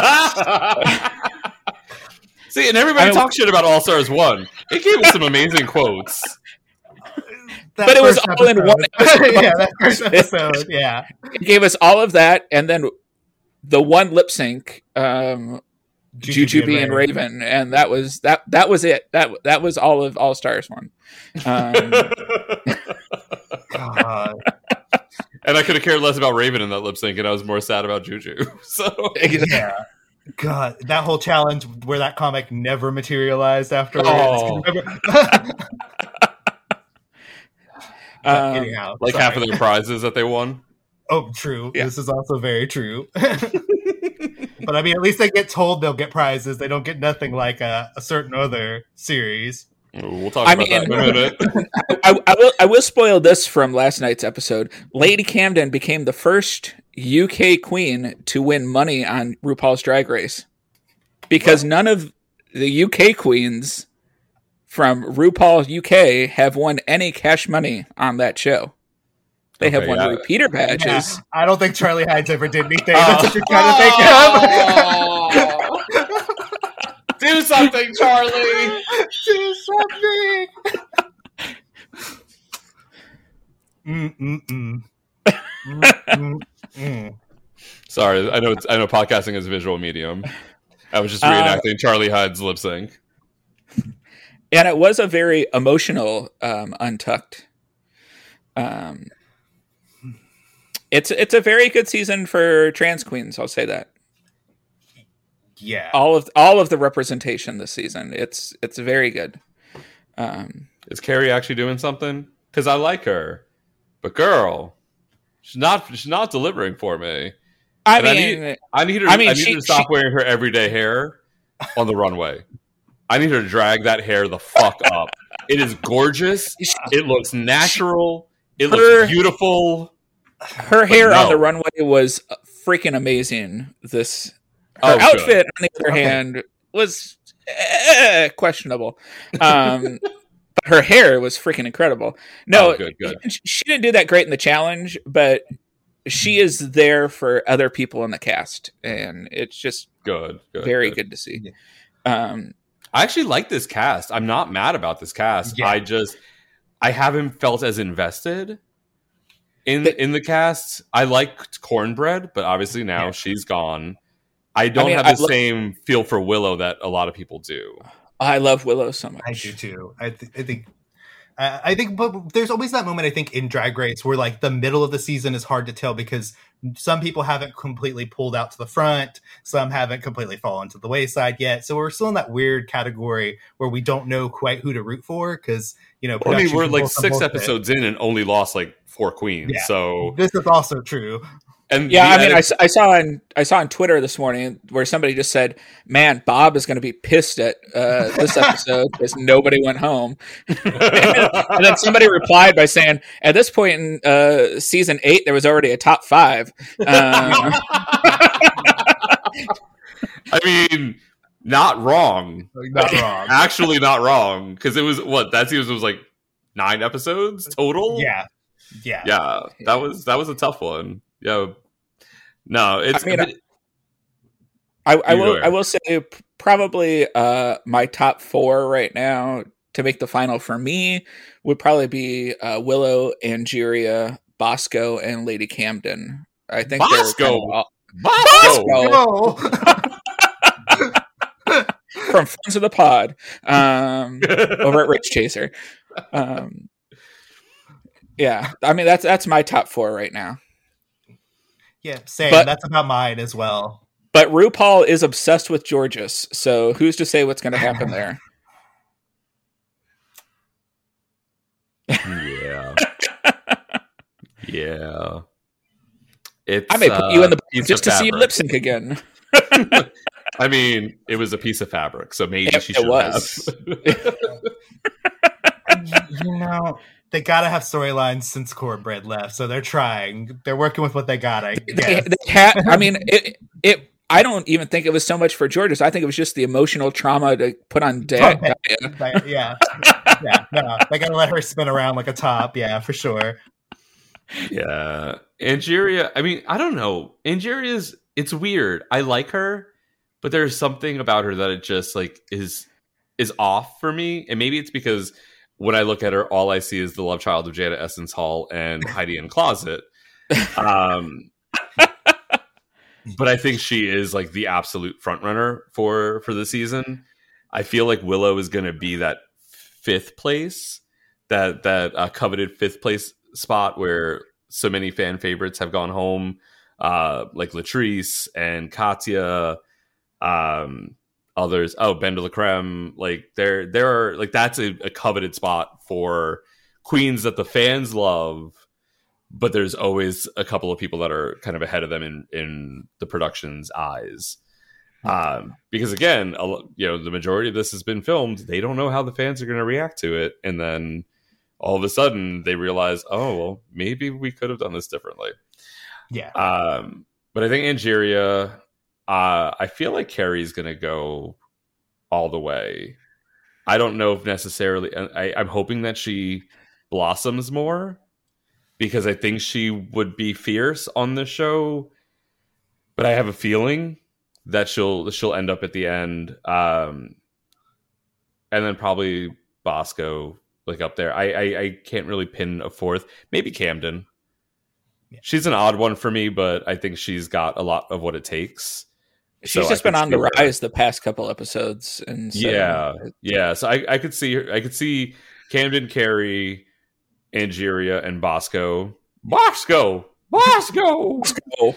See, and everybody I mean- talks shit about All Stars One. It gave us some amazing quotes. That But it was first all in one episode. Yeah, that first episode. Yeah. It gave us all of that, and then the one lip sync, um, Jujubee and Raven, and that was that. That was it. That that was all of All Stars one. Um, God. And I could have cared less about Raven in that lip sync, and I was more sad about Juju. So Yeah. God, that whole challenge where that comic never materialized afterwards. Oh. um, Anyhow, like sorry. half of their prizes that they won. Oh, true. Yeah. This is also very true. But I mean, at least they get told they'll get prizes. They don't get nothing like a, a certain other series. We'll talk I about mean- that in a minute. I, I will. I will spoil this from last night's episode. Lady Camden became the first U K queen to win money on RuPaul's Drag Race, because none of the U K queens from RuPaul U K have won any cash money on that show. They have Okay, won yeah. repeater Yeah, badges. I don't think Charlie Hides ever did anything. Oh. That's what you're trying to think of. Do something, Charlie. Do something. Mm, mm, mm. Mm, mm, mm. Sorry, I know. It's, I know. Podcasting is a visual medium. I was just Uh, reenacting Charlie Hyde's lip sync. And it was a very emotional um, Untucked. Um, it's it's a very good season for trans queens. I'll say that. Yeah. all of all of the representation this season. It's it's very good. Um, Is Carrie actually doing something? Because I like her, but girl, she's not. She's not delivering for me. I And I mean, need- I need her. I I, mean, need she- her to stop she- wearing her everyday hair on the runway. I need her to drag that hair the fuck up. It is gorgeous. It looks natural. It Her- looks beautiful. her hair no. on the runway was freaking amazing. This her Oh, good. outfit, on the other hand, was eh, questionable. Um, but her hair was freaking incredible. No, Oh, good, good. she- she didn't do that great in the challenge, but she is there for other people in the cast, and it's just Good. good very good. good to see. Um, I actually like this cast. I'm not mad about this cast. Yeah. I just I haven't felt as invested in The- in the cast. I liked Cornbread, but obviously now Yeah. she's gone. I don't mean, have I the lo- same feel for Willow that a lot of people do. I love Willow so much. I do too. I, th- I think. Uh, I think, but there's always that moment, I think, in Drag Race where, like, the middle of the season is hard to tell because some people haven't completely pulled out to the front, some haven't completely fallen to the wayside yet. So we're still in that weird category where we don't know quite who to root for because, you know, I mean, we're like some six bullshit. episodes in and only lost like four queens. Yeah. So This is also true. and Yeah, the I mean, I, edit- s- I saw on I saw on Twitter this morning where somebody just said, "Man, Bob is going to be pissed at uh, this episode because nobody went home." And then somebody replied by saying, "At this point in uh, season eight, there was already a top five." Um, I mean, not wrong. Not wrong. Actually, not wrong because it was what that season was like nine episodes total. Yeah. Yeah. yeah, that was that was a tough one. Yeah, no, it's. I mean, but- I, I You go will ahead. I will say p- probably uh, my top four right now to make the final for me would probably be uh, Willow, Angeria, Bosco, and Lady Camden. I think they're Bosco? kind of all- Bosco! Bosco! No. from Friends of the Pod um, over at Rich Chaser. Um, yeah, I mean that's that's my top four right now. Yeah, same. But- That's about mine as well. But RuPaul is obsessed with Georges, so who's to say what's going to happen there? Yeah, yeah. It's. I may put you in the uh, piece just of to see you fabric. lip sync again. I mean, it was a piece of fabric, so maybe It- she it should was. have. You know, they gotta have storylines since Cornbread left, so they're trying. They're working with what they got. I They, guess. they had, I mean, it, it. I don't even think it was so much for Georges. I think it was just the emotional trauma to put on Da- Okay. Daya. Like, yeah, yeah. No, they gotta let her spin around like a top. Yeah, for sure. Yeah, Angeria. I mean, I don't know. Angeria's. It's weird. I like her, but there's something about her that it just like is is off for me. And maybe it's because when I look at her, all I see is the love child of Jada Essence Hall and Heidi in Closet. Um, but I think she is like the absolute front runner for for the season. I feel like Willow is going to be that fifth place, that that uh, coveted fifth place spot where so many fan favorites have gone home, uh, like Latrice and Katya, um, others. Oh, Ben de la Creme. Like there, there are like that's a, a coveted spot for queens that the fans love. But there's always a couple of people that are kind of ahead of them in, in the production's eyes. Um, because again, a lo- you know, the majority of this has been filmed. They don't know how the fans are going to react to it. And then all of a sudden they realize, oh, well, maybe we could have done this differently. Yeah. Um, but I think Angeria, uh, I feel like Carrie's going to go all the way. I don't know if necessarily, I, I'm hoping that she blossoms more, because I think she would be fierce on the show, but I have a feeling that she'll she'll end up at the end, um, and then probably Bosco like up there. I, I I can't really pin a fourth. Maybe Camden. Yeah. She's an odd one for me, but I think she's got a lot of what it takes. She's So just I been could on see the her- rise the past couple episodes, and so, Yeah, yeah. So I, I could see her. I could see Camden, Carrie, Angeria, and Bosco. Bosco, Bosco. Oh,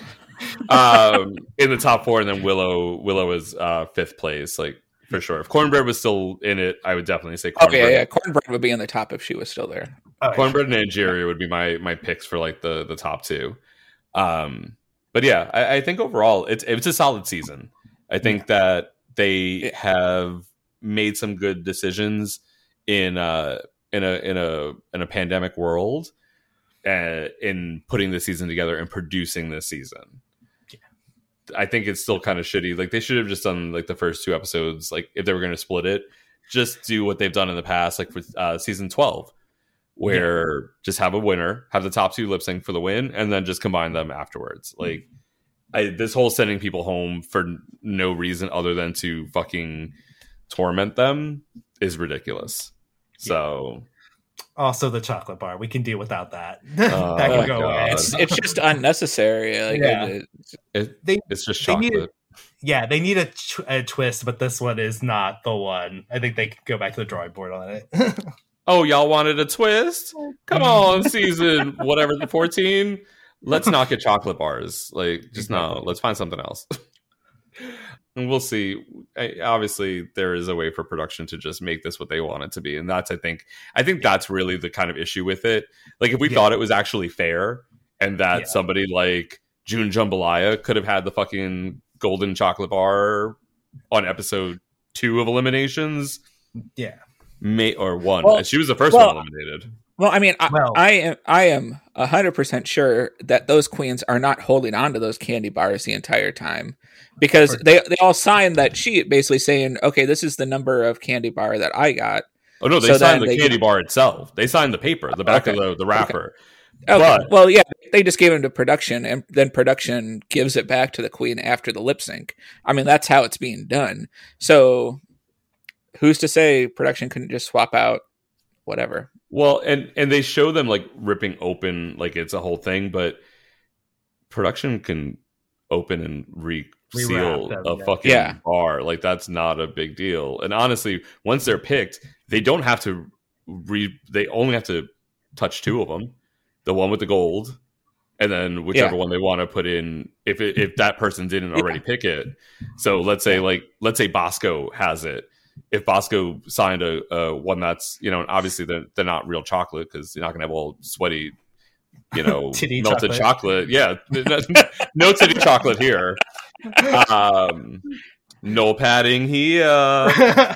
um, in the top four, and then Willow. Willow is uh, fifth place, like for sure. If Cornbread was still in it, I would definitely say oh Cornbread. yeah, yeah. Cornbread would be in the top if she was still there. Oh, yeah. Cornbread and Angeria would be my my picks for like the the top two. Um, but yeah, I, I think overall it's it's a solid season. I think that they have made some good decisions in uh in a in a in a pandemic world, uh, in putting the season together and producing this season. I think it's still kind of shitty. Like they should have just done like the first two episodes. Like if they were going to split it, just do what they've done in the past, like for uh, season twelve, where yeah. just have a winner, have the top two lip sync for the win, and then just combine them afterwards. Like I, this whole sending people home for no reason other than to fucking torment them is ridiculous. Yeah. So. Also, the chocolate bar. We can deal without that. Oh, that can go God. away. It's it's just unnecessary. Like, Yeah. it, It, They- it's just they chocolate. need- yeah, they need a, tw- a twist, but this one is not the one. I think they could go back to the drawing board on it. Oh, y'all wanted a twist? Come on, season whatever, the fourteen. Let's not get chocolate bars. Like, just no. Let's find something else. And we'll see. I, obviously, there is a way for production to just make this what they want it to be, and that's I think I think that's really the kind of issue with it. Like, if we yeah. thought it was actually fair, and that yeah. somebody like June Jambalaya could have had the fucking golden chocolate bar on episode two of Eliminations, yeah, may or one. Well, she was the first well, one eliminated. Well, I mean, I, well, I am I am a hundred percent sure that those queens are not holding on to those candy bars the entire time, because they they all signed that sheet basically saying, okay, this is the number of candy bar that I got. Oh no, they so signed the they candy get, bar itself. They signed the paper, the back okay. of the, the wrapper. Okay. okay. But, well, yeah, they just gave them to production, and then production gives it back to the queen after the lip sync. I mean, that's how it's being done. So, who's to say production couldn't just swap out whatever? Well, and and they show them like ripping open, like it's a whole thing, but production can open and re-seal them, a yeah. fucking yeah. bar. Like, that's not a big deal. And honestly, once they're picked, they don't have to re. They only have to touch two of them, the one with the gold, and then whichever yeah. one they want to put in. If it, if that person didn't already yeah. pick it, so let's say like let's say Bosco has it. If Bosco signed a, a one that's, you know, obviously they're, they're not real chocolate because you're not going to have all sweaty, you know, melted chocolate. chocolate. Yeah. No titty chocolate here. Um, no padding here.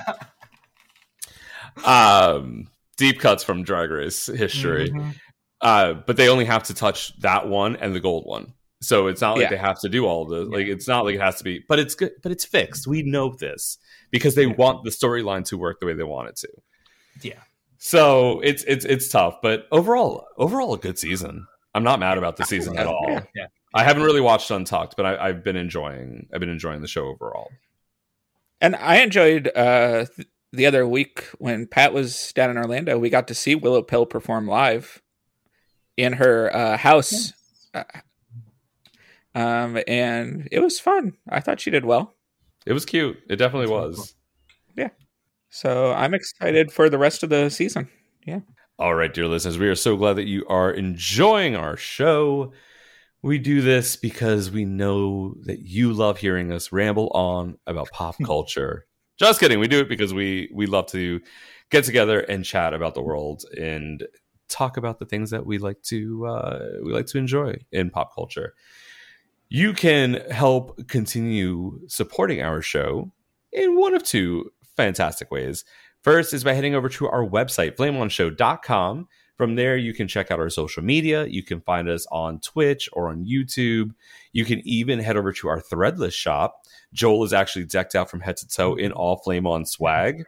um, deep cuts from Drag Race history. Mm-hmm. Uh, but they only have to touch that one and the gold one. So it's not like yeah. they have to do all of this. Like, it's not like it has to be, but it's good, but it's fixed. We know this because they want the storyline to work the way they want it to. Yeah. So it's it's it's tough, but overall, overall a good season. I'm not mad about the season at all. Yeah. I haven't really watched Untucked, but I, I've been enjoying. I've been enjoying the show overall. And I enjoyed uh, th- the other week when Pat was down in Orlando. We got to see Willow Pill perform live in her uh, house. Yeah. Uh, Um, and it was fun. I thought she did well. It was cute. It definitely was. Yeah. So I'm excited for the rest of the season. Yeah. All right, dear listeners, we are so glad that you are enjoying our show. We do this because we know that you love hearing us ramble on about pop culture. Just kidding. We do it because we, we love to get together and chat about the world and talk about the things that we like to, uh, we like to enjoy in pop culture. You can help continue supporting our show in one of two fantastic ways. First is by heading over to our website, flame on show dot com. From there, you can check out our social media. You can find us on Twitch or on YouTube. You can even head over to our Threadless shop. Joel is actually decked out from head to toe in all Flame On swag.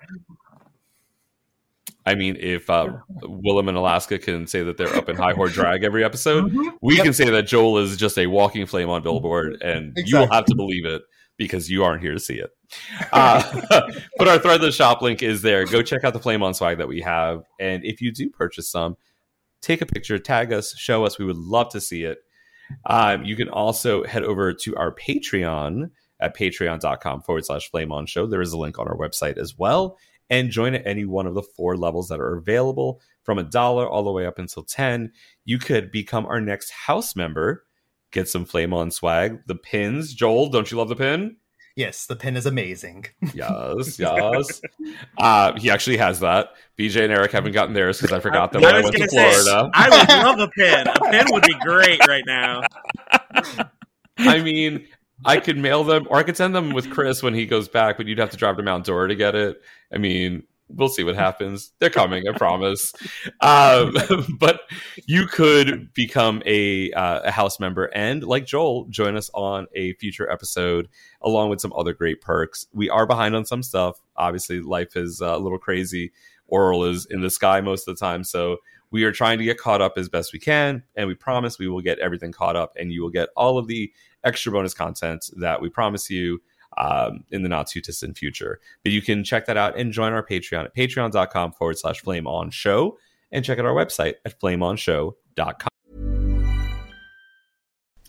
I mean, if uh, Willem and Alaska can say that they're up in High Horror Drag every episode, mm-hmm. we yep. can say that Joel is just a walking Flame On billboard, and exactly. you will have to believe it because you aren't here to see it. Uh, but our Threadless shop link is there. Go check out the Flame On swag that we have, and if you do purchase some, take a picture, tag us, show us. We would love to see it. Um, you can also head over to our Patreon at patreon.com forward slash Flame On Show. There is a link on our website as well. And join at any one of the four levels that are available, from a dollar all the way up until ten. You could become our next house member, get some Flame On swag, the pins. Joel, don't you love the pin? Yes, the pin is amazing. Yes, yes. Uh, he actually has that. B J and Eric haven't gotten theirs because I forgot them I, when I, I went to Florida. Say, I would love a pin. A pin would be great right now. I mean, I could mail them, or I could send them with Chris when he goes back, but you'd have to drive to Mount Dora to get it. I mean, we'll see what happens. They're coming, I promise. Um, but you could become a, uh, a house member and, like Joel, join us on a future episode along with some other great perks. We are behind on some stuff. Obviously, life is uh, a little crazy. Oral is in the sky most of the time, so we are trying to get caught up as best we can, and we promise we will get everything caught up, and you will get all of the extra bonus content that we promise you um, in the not too distant future. But you can check that out and join our Patreon at patreon.com forward slash flame on show, and check out our website at flame on show dot com.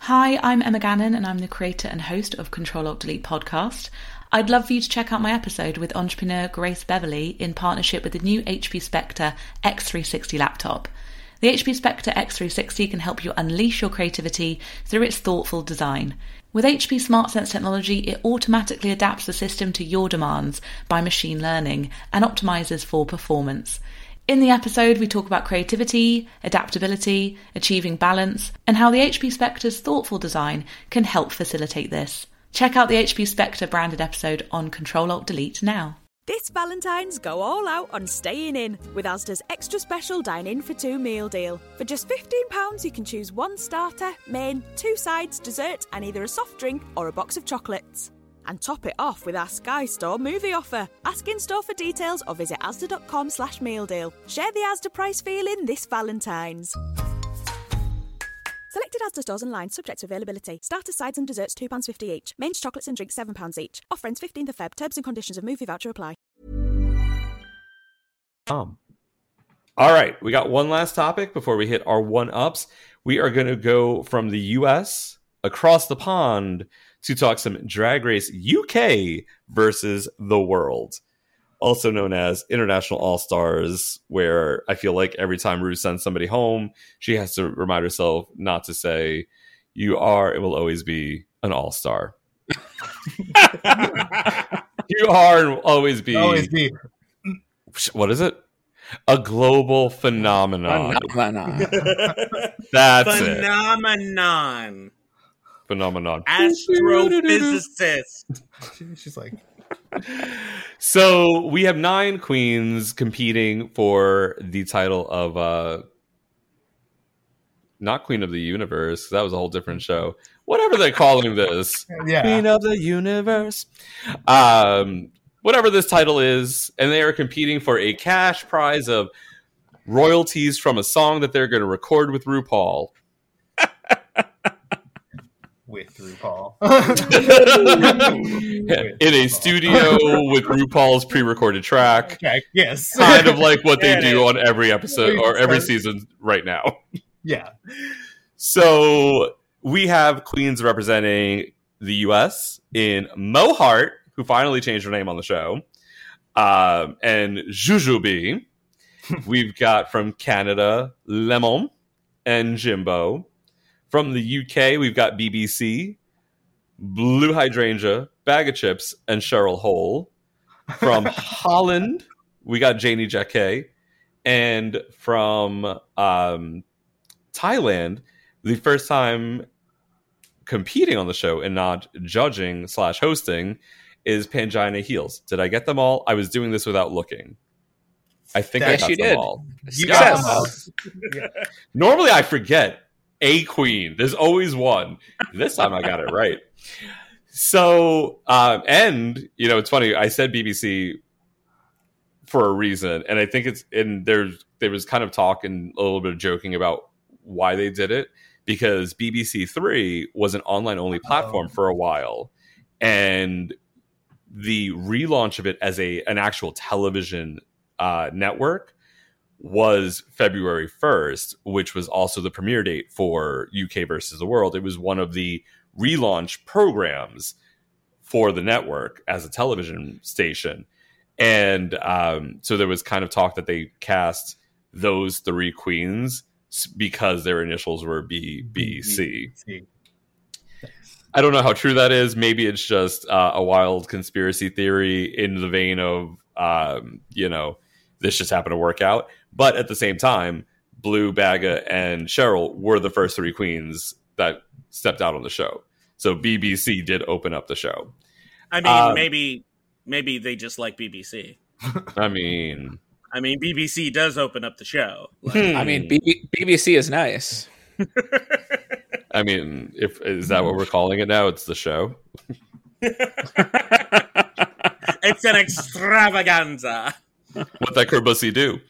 Hi, I'm Emma Gannon and I'm the creator and host of Control Alt Delete podcast. I'd love for you to check out my episode with entrepreneur Grace Beverley in partnership with the new H P Spectre X three sixty laptop. The H P Spectre X three sixty can help you unleash your creativity through its thoughtful design. With H P SmartSense technology, it automatically adapts the system to your demands by machine learning and optimizes for performance. In the episode, we talk about creativity, adaptability, achieving balance, and how the H P Spectre's thoughtful design can help facilitate this. Check out the H P Spectre branded episode on Control Alt Delete now. This Valentine's, go all out on staying in with Asda's extra special dine-in for two meal deal. For just fifteen pounds, you can choose one starter, main, two sides, dessert, and either a soft drink or a box of chocolates. And top it off with our Sky Store movie offer. Ask in store for details or visit asda.com slash meal deal. Share the Asda price feeling this Valentine's. Selected Asda stores online, subject to availability. Starter sides and desserts two pounds fifty each. Mains, chocolates and drinks seven pounds each. Offer ends fifteenth of February. Terms and conditions of movie voucher apply. Um. All right, we got one last topic before we hit our one-ups. We are going to go from the U S across the pond to talk some Drag Race U K versus the world, also known as International All-Stars, where I feel like every time Ru sends somebody home, she has to remind herself not to say, you are and will always be an all-star. You are and will always be... Always be. What is it? A global phenomenon. Phenomenon. That's it. Phenomenon. Phenomenon. Astrophysicist. She's like, So we have nine queens competing for the title of uh not Queen of the Universe. That was a whole different show. Whatever they're calling this. yeah. Queen of the Universe. Um whatever this title is, and they are competing for a cash prize of royalties from a song that they're going to record with RuPaul. With RuPaul. In a studio with RuPaul's pre-recorded track. Okay, yes. Kind of like what they There it do is. on every episode or every season right now. Yeah. So we have queens representing the U S in Mo Hart, who finally changed her name on the show, um, and Jujubee. We've got from Canada, Lemon and Jimbo. From the U K, we've got B B C, Blue Hydrangea, Bag of Chips, and Cheryl Hole. From Holland, we got Janie Jacquet. And from um, Thailand, the first time competing on the show and not judging slash hosting is Pangina Heels. Did I get them all? I was doing this without looking. I think Yes, I got you them did. all. You got them all. Normally I forget a queen. There's always one. This time I got it right. So, um, and, you know, it's funny. I said B B C for a reason. And I think it's, and there's, there was kind of talk and a little bit of joking about why they did it, because B B C Three was an online only platform Oh. for a while. And the relaunch of it as a, an actual television uh, network was February first, which was also the premiere date for U K versus the World. It was one of the relaunch programs for the network as a television station. And um, so there was kind of talk that they cast those three queens because their initials were B B C. I don't know how true that is. Maybe it's just uh, a wild conspiracy theory in the vein of, um, you know, this just happened to work out. But at the same time, Blue, Baga, and Cheryl were the first three queens that stepped out on the show. So B B C did open up the show. I mean, Um, maybe maybe they just like B B C. I mean, I mean, B B C does open up the show. Like, I mean, B- BBC is nice. I mean, if is that what we're calling it now? It's the show. it's an extravaganza. What that Kerbussy do?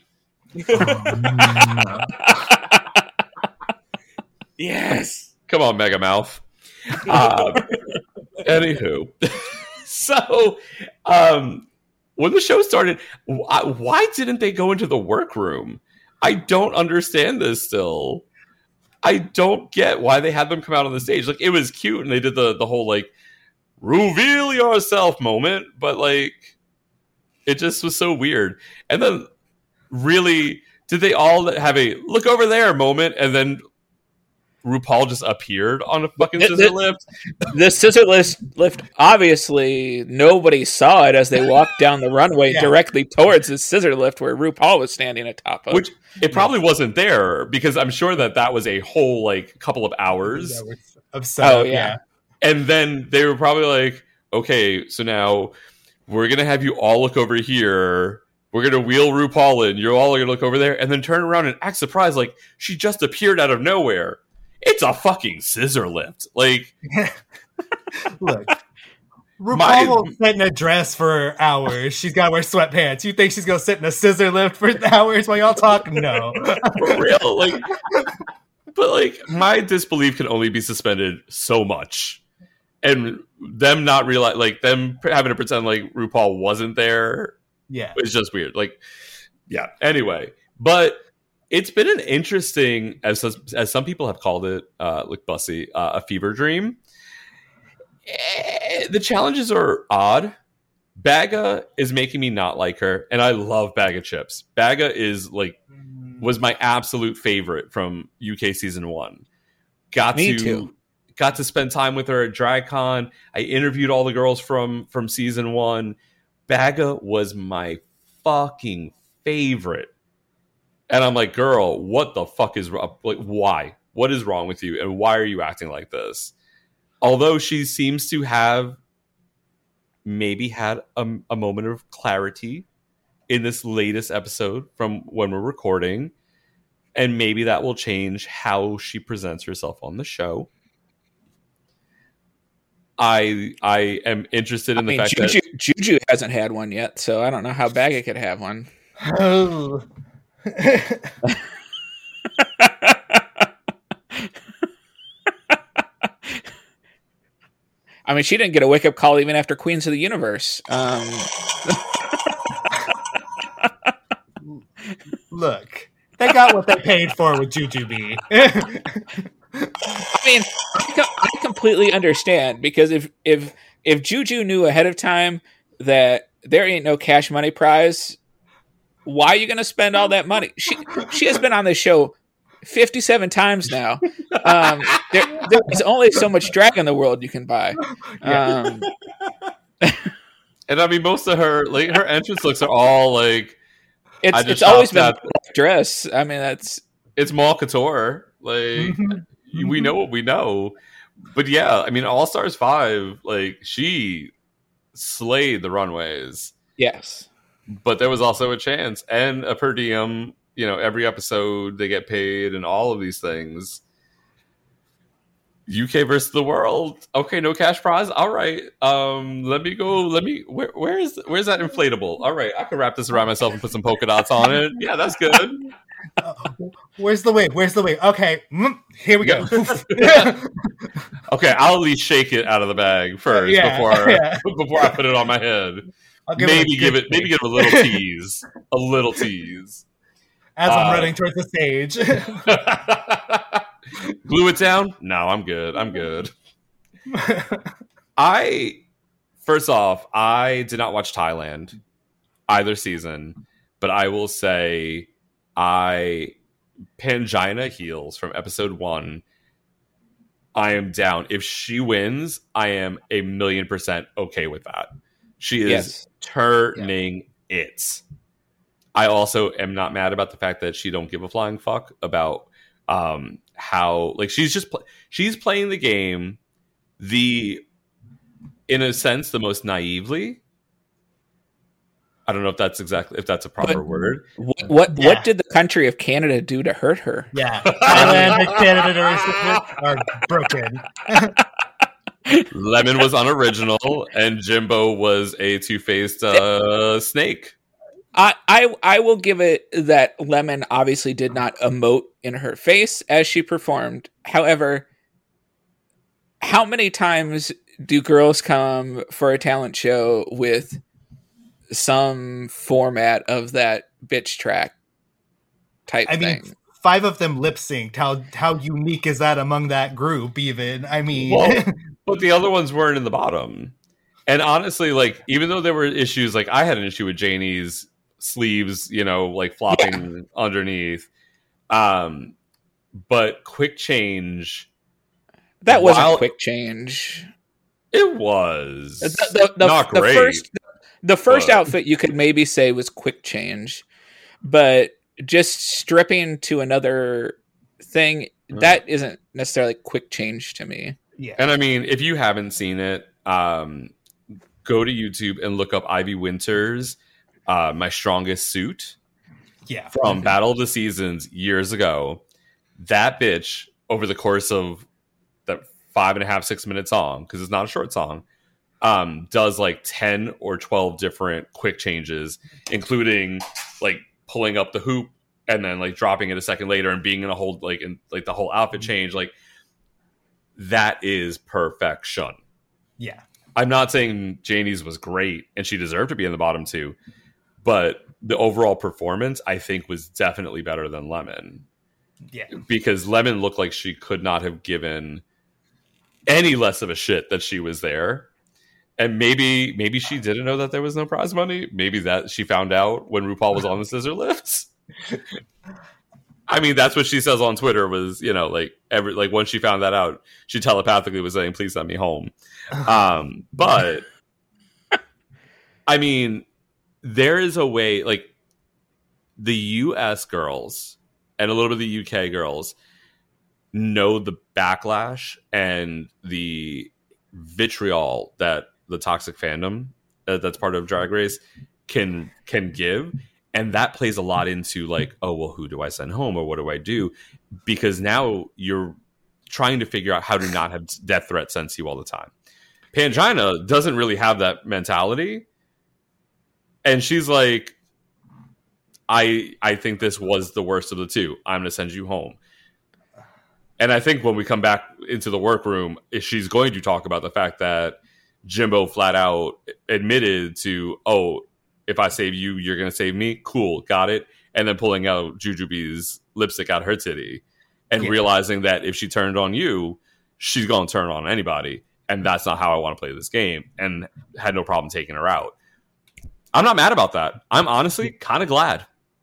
Yes. Come on, Mega Mouth. Uh, anywho, so um, when the show started, why, why didn't they go into the workroom? I don't understand this still. I don't get why they had them come out on the stage. Like, it was cute, and they did the the whole like reveal yourself moment, but like it just was so weird. And then really, did they all have a look over there moment, and then RuPaul just appeared on a fucking scissor the, lift? The scissor lift, lift, obviously, nobody saw it as they walked down the runway yeah. directly towards the scissor lift where RuPaul was standing atop of. Which it probably wasn't there, because I'm sure that that was a whole like couple of hours of setup. Oh yeah. yeah. And then they were probably like, okay, so now we're going to have you all look over here. We're going to wheel RuPaul in. You're all going to look over there, and then turn around and act surprised like she just appeared out of nowhere. It's a fucking scissor lift. Like, look, RuPaul my, will sit in a dress for hours. She's got to wear sweatpants. You think she's going to sit in a scissor lift for hours while y'all talk? No. For real. Like, but like, my disbelief can only be suspended so much. And them not realize, like, them having to pretend like RuPaul wasn't there. Yeah. It's just weird. Like, yeah. Anyway, but it's been an interesting, as as some people have called it, uh, like Bussy, uh, a fever dream. Eh, the challenges are odd. Baga is making me not like her, and I love Baga Chips. Baga is like was my absolute favorite from U K season one. Got me to too. got to spend time with her at DragCon. I interviewed all the girls from from season one. Baga was my fucking favorite. And I'm like, girl, what the fuck is wrong? Like, why? What is wrong with you? And why are you acting like this? Although she seems to have maybe had a, a moment of clarity in this latest episode from when we're recording. And maybe that will change how she presents herself on the show. I I am interested in I the mean, fact Juju, that Juju hasn't had one yet, so I don't know how Baga could have one. Oh. I mean, she didn't get a wake-up call even after Queens of the Universe. Um... Look, they got what they paid for with Jujubee. I mean, I, co- I completely understand, because if if if Juju knew ahead of time that there ain't no cash money prize, why are you going to spend all that money? She she has been on this show fifty-seven times now. Um, there, there's only so much drag in the world you can buy. Um, and I mean, most of her like her entrance looks are all like it's it's always been a dress. I mean, that's it's mall couture. Like we know what we know, but yeah, I mean, All Stars five, like she slayed the runways. Yes. But there was also a chance and a per diem, you know, every episode they get paid and all of these things. U K versus the world. Okay, no cash prize. All right. Um, let me go. Let me where where is where's that inflatable? All right, I can wrap this around myself and put some polka dots on it. Yeah, that's good. Uh, where's the wig? Where's the wig? Okay, mm, here we go. Okay, I'll at least shake it out of the bag first yeah, before yeah. before I put it on my head. Maybe give it, maybe give it a little tease, a little tease. As I'm uh, running towards the stage. Glue it down? No, I'm good. I'm good. I, first off, I did not watch Thailand either season, but I will say I, Pangina Heels from episode one, I am down. If she wins, I am a million percent okay with that. She is yes. turning yeah. it. I also am not mad about the fact that she don't give a flying fuck about um, how, like, she's just pl- she's playing the game, the in a sense the most naively. I don't know if that's exactly if that's a proper but word. What what, yeah. what did the country of Canada do to hurt her? Yeah, Thailand and Canada are broken. Lemon was unoriginal, and Jimbo was a two-faced uh, snake. I, I I will give it that Lemon obviously did not emote in her face as she performed. However, how many times do girls come for a talent show with some format of that bitch track type I thing? mean, five of them lip synced. How how unique is that among that group? Even I mean, well, but the other ones weren't in the bottom. And honestly, like even though there were issues, like I had an issue with Janie's sleeves, you know, like flopping yeah. underneath. Um, but quick change. That wasn't while, quick change. It was the, the, the, not the great. First, the first but. outfit you could maybe say was quick change, but just stripping to another thing, mm. that isn't necessarily quick change to me. Yeah. And I mean, if you haven't seen it, um, go to YouTube and look up Ivy Winters, uh, My Strongest Suit. Yeah. From mm-hmm. Battle of the Seasons years ago. That bitch, over the course of that five and a half, six minute song, because it's not a short song, um, does like ten or twelve different quick changes, including like pulling up the hoop and then like dropping it a second later and being in a whole like in like the whole outfit change. Like that is perfection. Yeah. I'm not saying Janie's was great and she deserved to be in the bottom two, but the overall performance I think was definitely better than Lemon. Yeah. Because Lemon looked like she could not have given any less of a shit that she was there. And maybe maybe she didn't know that there was no prize money. Maybe that she found out when RuPaul was on the scissor lifts. I mean, that's what she says on Twitter was, you know, like every like once she found that out, she telepathically was saying, please send me home. Um, but I mean, there is a way, like the U S girls and a little bit of the U K girls know the backlash and the vitriol that the toxic fandom uh, that's part of Drag Race can can give. And that plays a lot into like, oh, well, who do I send home or what do I do? Because now you're trying to figure out how to not have death threats sent to you all the time. Pangina doesn't really have that mentality. And she's like, I I think this was the worst of the two. I'm going to send you home. And I think when we come back into the workroom, she's going to talk about the fact that Jimbo flat out admitted to, oh, if I save you, you're going to save me. Cool, got it. And then pulling out Jujubee's lipstick out her titty and yeah. realizing that if she turned on you, she's going to turn on anybody. And that's not how I want to play this game. And had no problem taking her out. I'm not mad about that. I'm honestly kind of glad.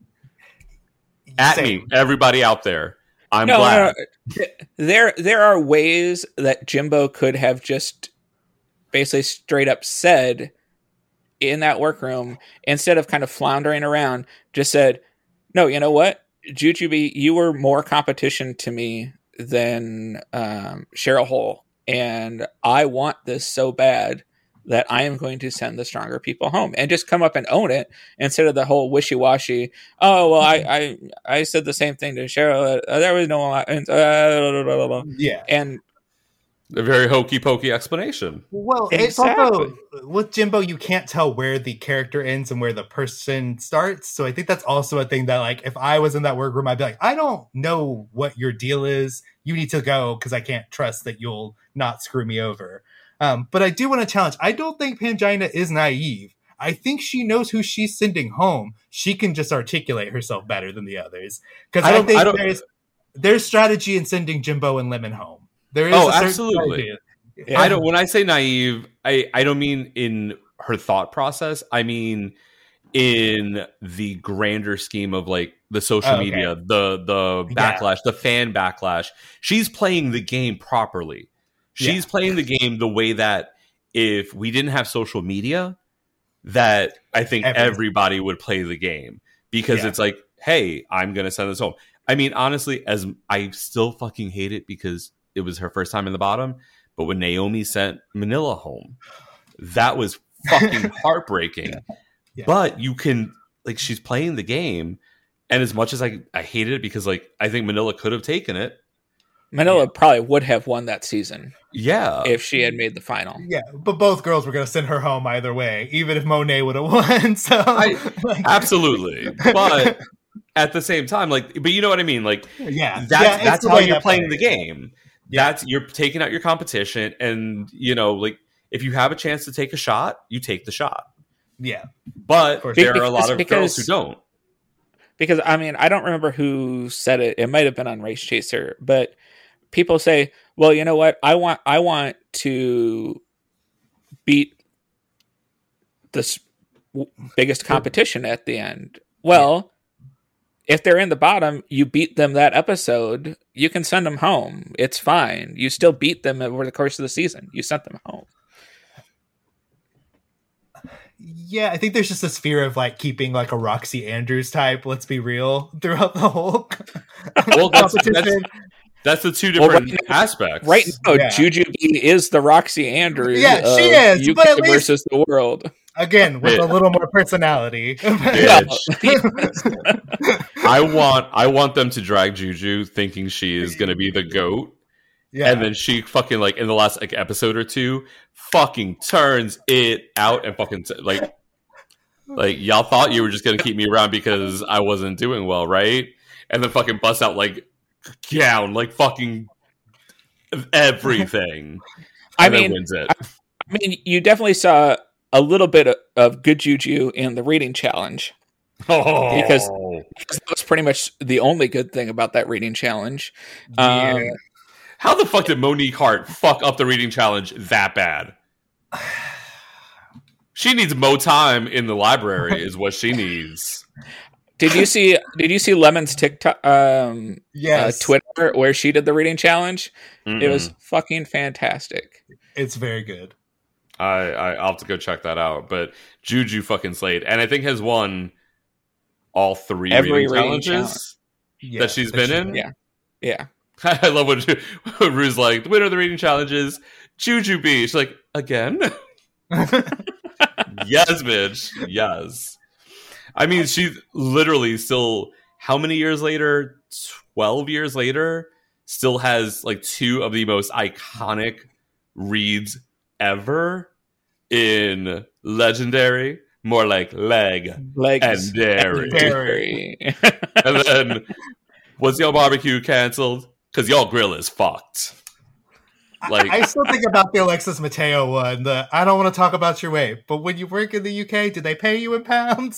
At Same. me, everybody out there. I'm no, glad. No, no. There, there are ways that Jimbo could have just basically straight up said in that workroom, instead of kind of floundering around, just said, no, you know what? Jujubee, you were more competition to me than um, Cheryl Hole. And I want this so bad that I am going to send the stronger people home, and just come up and own it instead of the whole wishy-washy. Oh, well, I, I, I said the same thing to Cheryl. Uh, there was no, uh, blah, blah, blah. yeah. And a very hokey pokey explanation. Well, exactly. It's also with Jimbo, you can't tell where the character ends and where the person starts. So I think that's also a thing that, like, if I was in that workroom, I'd be like, I don't know what your deal is. You need to go because I can't trust that you'll not screw me over. Um, but I do want to challenge. I don't think Pangina is naive. I think she knows who she's sending home. She can just articulate herself better than the others. Because I, I think I there's there's strategy in sending Jimbo and Lemon home. There is oh, a certain absolutely. Yeah. I don't. When I say naive, I, I don't mean in her thought process. I mean in the grander scheme of like the social oh, okay. media, the the backlash, yeah. the fan backlash. She's playing the game properly. She's yeah. playing the game the way that if we didn't have social media, that I think Everything. everybody would play the game. Because yeah. it's like, hey, I'm going to send this home. I mean, honestly, as I still fucking hate it because it was her first time in the bottom. But when Naomi sent Manila home, that was fucking heartbreaking. Yeah. Yeah. But you can, like, she's playing the game. And as much as I, I hated it because, like, I think Manila could have taken it. Manila yeah. probably would have won that season. Yeah. If she had made the final. Yeah, but both girls were going to send her home either way, even if Monet would have won. So I, like, absolutely. But at the same time, like, but you know what I mean? Like, yeah, that's, yeah, that's how you're that playing play. the game. Yeah. That's you're taking out your competition. And, you know, like, if you have a chance to take a shot, you take the shot. Yeah. But there because, are a lot of because, girls who don't. because I mean, I don't remember who said it. It might have been on Race Chaser, but people say, "Well, you know what? I want I want to beat the biggest competition at the end." Well, if they're in the bottom, you beat them that episode, you can send them home. It's fine. You still beat them over the course of the season. You sent them home. Yeah, I think there's just this fear of like keeping like a Roxy Andrews type, let's be real, throughout the whole well, that's, that's, that's the two different well, right aspects. Right now, yeah. Jujubee is the Roxy Andrews. Yeah, she is. U K but at least, versus the world. Again, with yeah. a little more personality. I want I want them to drag Juju thinking she is going to be the GOAT. Yeah. And then she fucking, like, in the last like episode or two, fucking turns it out and fucking, t- like, like y'all thought you were just going to keep me around because I wasn't doing well, right? And then fucking busts out, like, gown, like, fucking everything. I mean, wins it. I, I mean, you definitely saw a little bit of, of good juju in the reading challenge. Oh. Because, because that was pretty much the only good thing about that reading challenge. Yeah. Um, How the fuck did Monique Hart fuck up the reading challenge that bad? She needs more time in the library is what she needs. Did you see did you see Lemon's TikTok um yes. uh, Twitter where she did the reading challenge? Mm-mm. It was fucking fantastic. It's very good. I, I I'll have to go check that out. But Juju fucking slayed. And I think has won all three Every reading, reading challenges challenge. Yeah, that she's been in. Yeah. Yeah. I love when, when Rue's like, the winner of the reading challenges, Jujubee. She's like, again? Yes, bitch. Yes. I mean, she's literally still, how many years later? twelve years later, still has like two of the most iconic reads ever in Legendary. More like leg Legs and dairy. and dairy. And then, was your barbecue canceled? Because your grill is fucked. Like I, I still think about the Alexis Mateo one. The I don't want to talk about your weight, but when you work in the U K, do they pay you in pounds?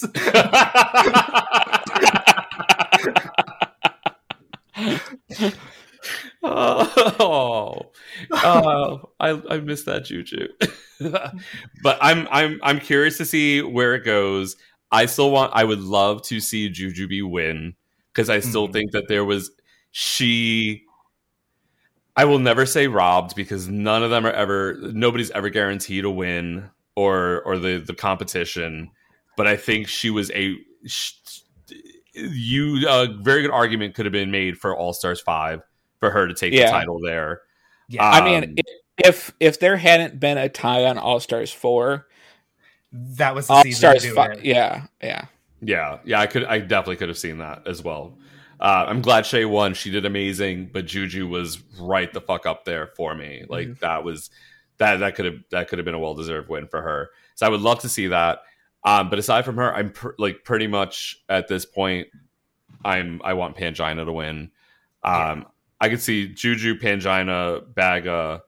oh, oh, I I miss that Juju. But I'm I'm I'm curious to see where it goes. I still want. I would love to see Jujubee win because I still mm-hmm. think that there was she. I will never say robbed because none of them are ever. Nobody's ever guaranteed a win or or the the competition. But I think she was a. She, you a very good argument could have been made for All Stars five for her to take yeah. the title there. Yeah, um, I mean, if if there hadn't been a tie on All Stars four, that was the All season Stars to do five. it. Yeah, yeah, yeah, yeah. I could, I definitely could have seen that as well. Uh, I'm glad Shay won. She did amazing, but Juju was right the fuck up there for me. Like mm-hmm. that was that that could have that could have been a well deserved win for her. So I would love to see that. Um, but aside from her, I'm pr- like pretty much at this point, I'm I want Pangina to win. Um, yeah. I could see Juju, Pangina, Baga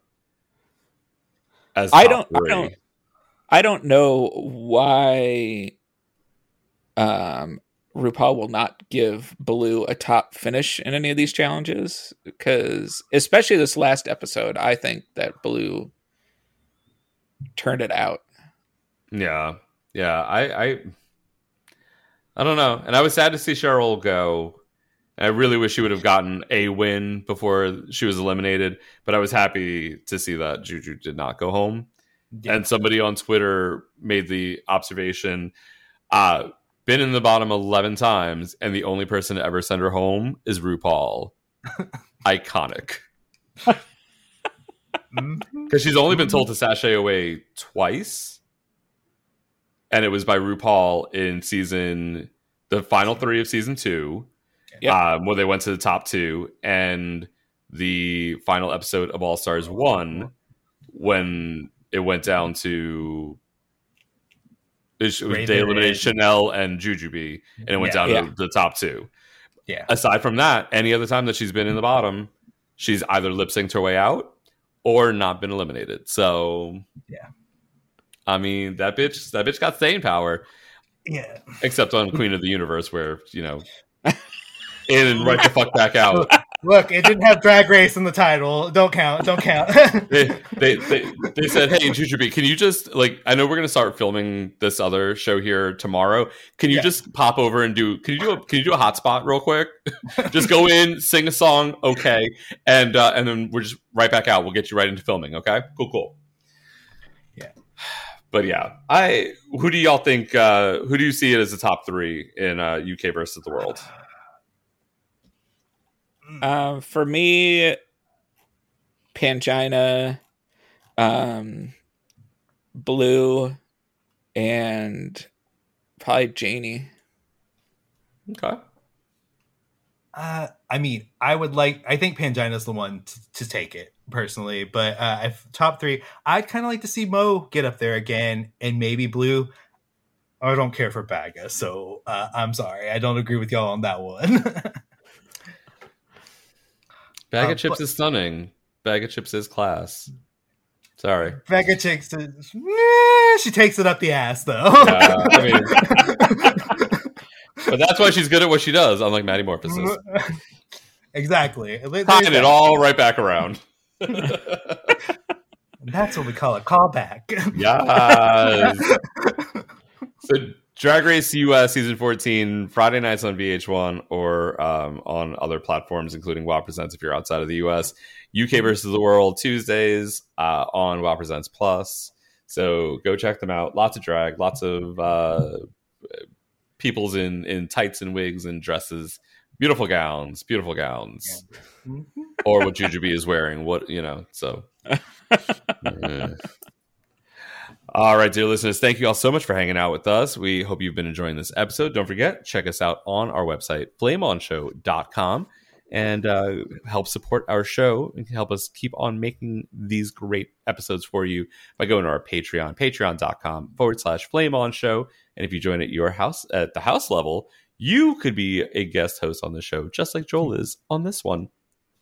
as I don't, three. I don't. I don't know why. Um, RuPaul will not give Baloo a top finish in any of these challenges because, especially this last episode, I think that Baloo turned it out. Yeah. Yeah, I, I, I don't know, and I was sad to see Cheryl go. I really wish she would have gotten a win before she was eliminated, but I was happy to see that Juju did not go home. Yeah. And somebody on Twitter made the observation: uh, been in the bottom eleven times, and the only person to ever send her home is RuPaul. Iconic, because she's only been told to sashay away twice. And it was by RuPaul in season, the final three of season two, yep. um, where they went to the top two, and the final episode of All Stars one, when it went down to, it was, they eliminated Chanel and Jujubee, and it went yeah, down yeah. to the top two. Yeah. Aside from that, any other time that she's been in the bottom, she's either lip synced her way out or not been eliminated. So, yeah. I mean, that bitch, that bitch got staying power. Yeah. Except on Queen of the Universe, where, you know, in and right the fuck back out. Look, it didn't have Drag Race in the title. Don't count. Don't count. they, they they they said, "Hey, Jujubee, can you just like? I know we're gonna start filming this other show here tomorrow. Can you Yeah. just pop over and do? Can you do a Can you do a hotspot real quick? Just go in, sing a song, okay, and uh, and then we're just right back out. We'll get you right into filming. Okay, cool, cool. Yeah, but yeah, I who do y'all think? Uh, who do you see it as the top three in uh, U K versus the world? Um, for me, Pangina, um, Blue, and probably Janie. Okay. Uh, I mean, I would like. I think Pangina's the one to, to take it personally, but uh, if top three, I'd kind of like to see Mo get up there again, and maybe Blue. I don't care for Baga, so uh, I'm sorry. I don't agree with y'all on that one. Bag of Uh, chips but- is stunning. Bag of chips is class. Sorry. Baga Chicks, is, eh, she takes it up the ass though. Uh, I mean, but that's why she's good at what she does, unlike Maddie Morphosis. Exactly. There's Tying it that. all right back around. That's what we call a callback. Yes. So Drag Race U S Season fourteen, Friday nights on V H one or um, on other platforms, including WoW Presents if you're outside of the U S. U K versus the World Tuesdays uh, on WoW Presents Plus. So go check them out. Lots of drag, lots of uh, people's in, in tights and wigs and dresses. Beautiful gowns, beautiful gowns. Yeah. Or what Jujubee is wearing. What, you know, so. Yeah. All right, dear listeners, thank you all so much for hanging out with us. We hope you've been enjoying this episode. Don't forget, check us out on our website, flame on show dot com, and uh, help support our show and help us keep on making these great episodes for you by going to our Patreon, patreon.com forward slash flame on show. And if you join at your house, at the house level, you could be a guest host on the show, just like Joel is on this one.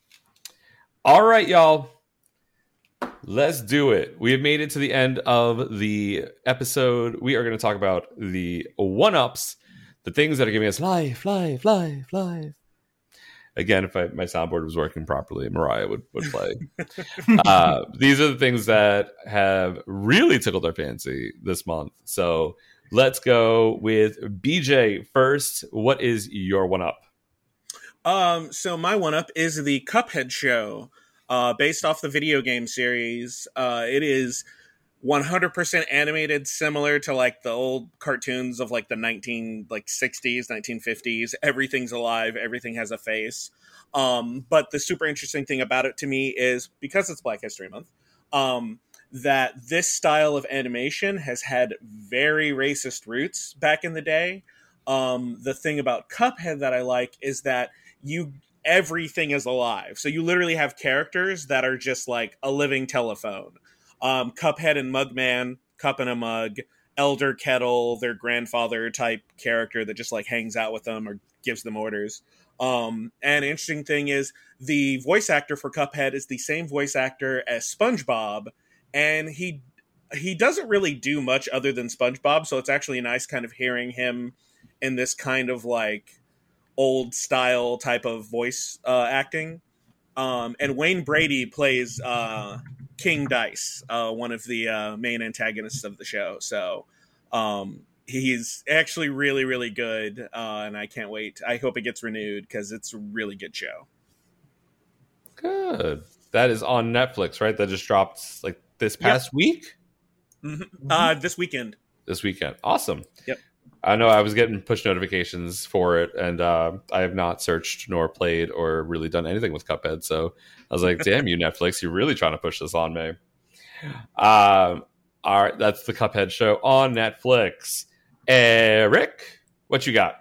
All right, y'all. Let's do it. We have made it to the end of the episode. We are going to talk about the one-ups, the things that are giving us life, life, life, life. Again, if I, my soundboard was working properly, Mariah would, would play. uh, these are the things that have really tickled our fancy this month. So let's go with B J first. What is your one-up? Um, so my one-up is the Cuphead show. Uh, based off the video game series, uh, it is one hundred percent animated, similar to like the old cartoons of like the nineteen like sixties, nineteen fifties. Everything's alive, everything has a face. Um, but the super interesting thing about it to me is because it's Black History Month, um, that this style of animation has had very racist roots back in the day. Um, the thing about Cuphead that I like is that you. Everything is alive. So you literally have characters that are just like a living telephone. Um, Cuphead and Mugman, Cup in a Mug, Elder Kettle, their grandfather type character that just like hangs out with them or gives them orders. Um, and interesting thing is the voice actor for Cuphead is the same voice actor as SpongeBob. And he, he doesn't really do much other than SpongeBob. So it's actually nice kind of hearing him in this kind of like, old style type of voice uh, acting. Um, and Wayne Brady plays uh, King Dice, uh, one of the uh, main antagonists of the show. So um, he's actually really, really good. Uh, and I can't wait. I hope it gets renewed because it's a really good show. Good. That is on Netflix, right? That just dropped like this past Yep. week? Mm-hmm. Uh, this weekend. This weekend. Awesome. Yep. I know I was getting push notifications for it, and uh, I have not searched nor played or really done anything with Cuphead. So I was like, damn you, Netflix, you're really trying to push this on me. Um, all right, that's the Cuphead show on Netflix. Eric, what you got?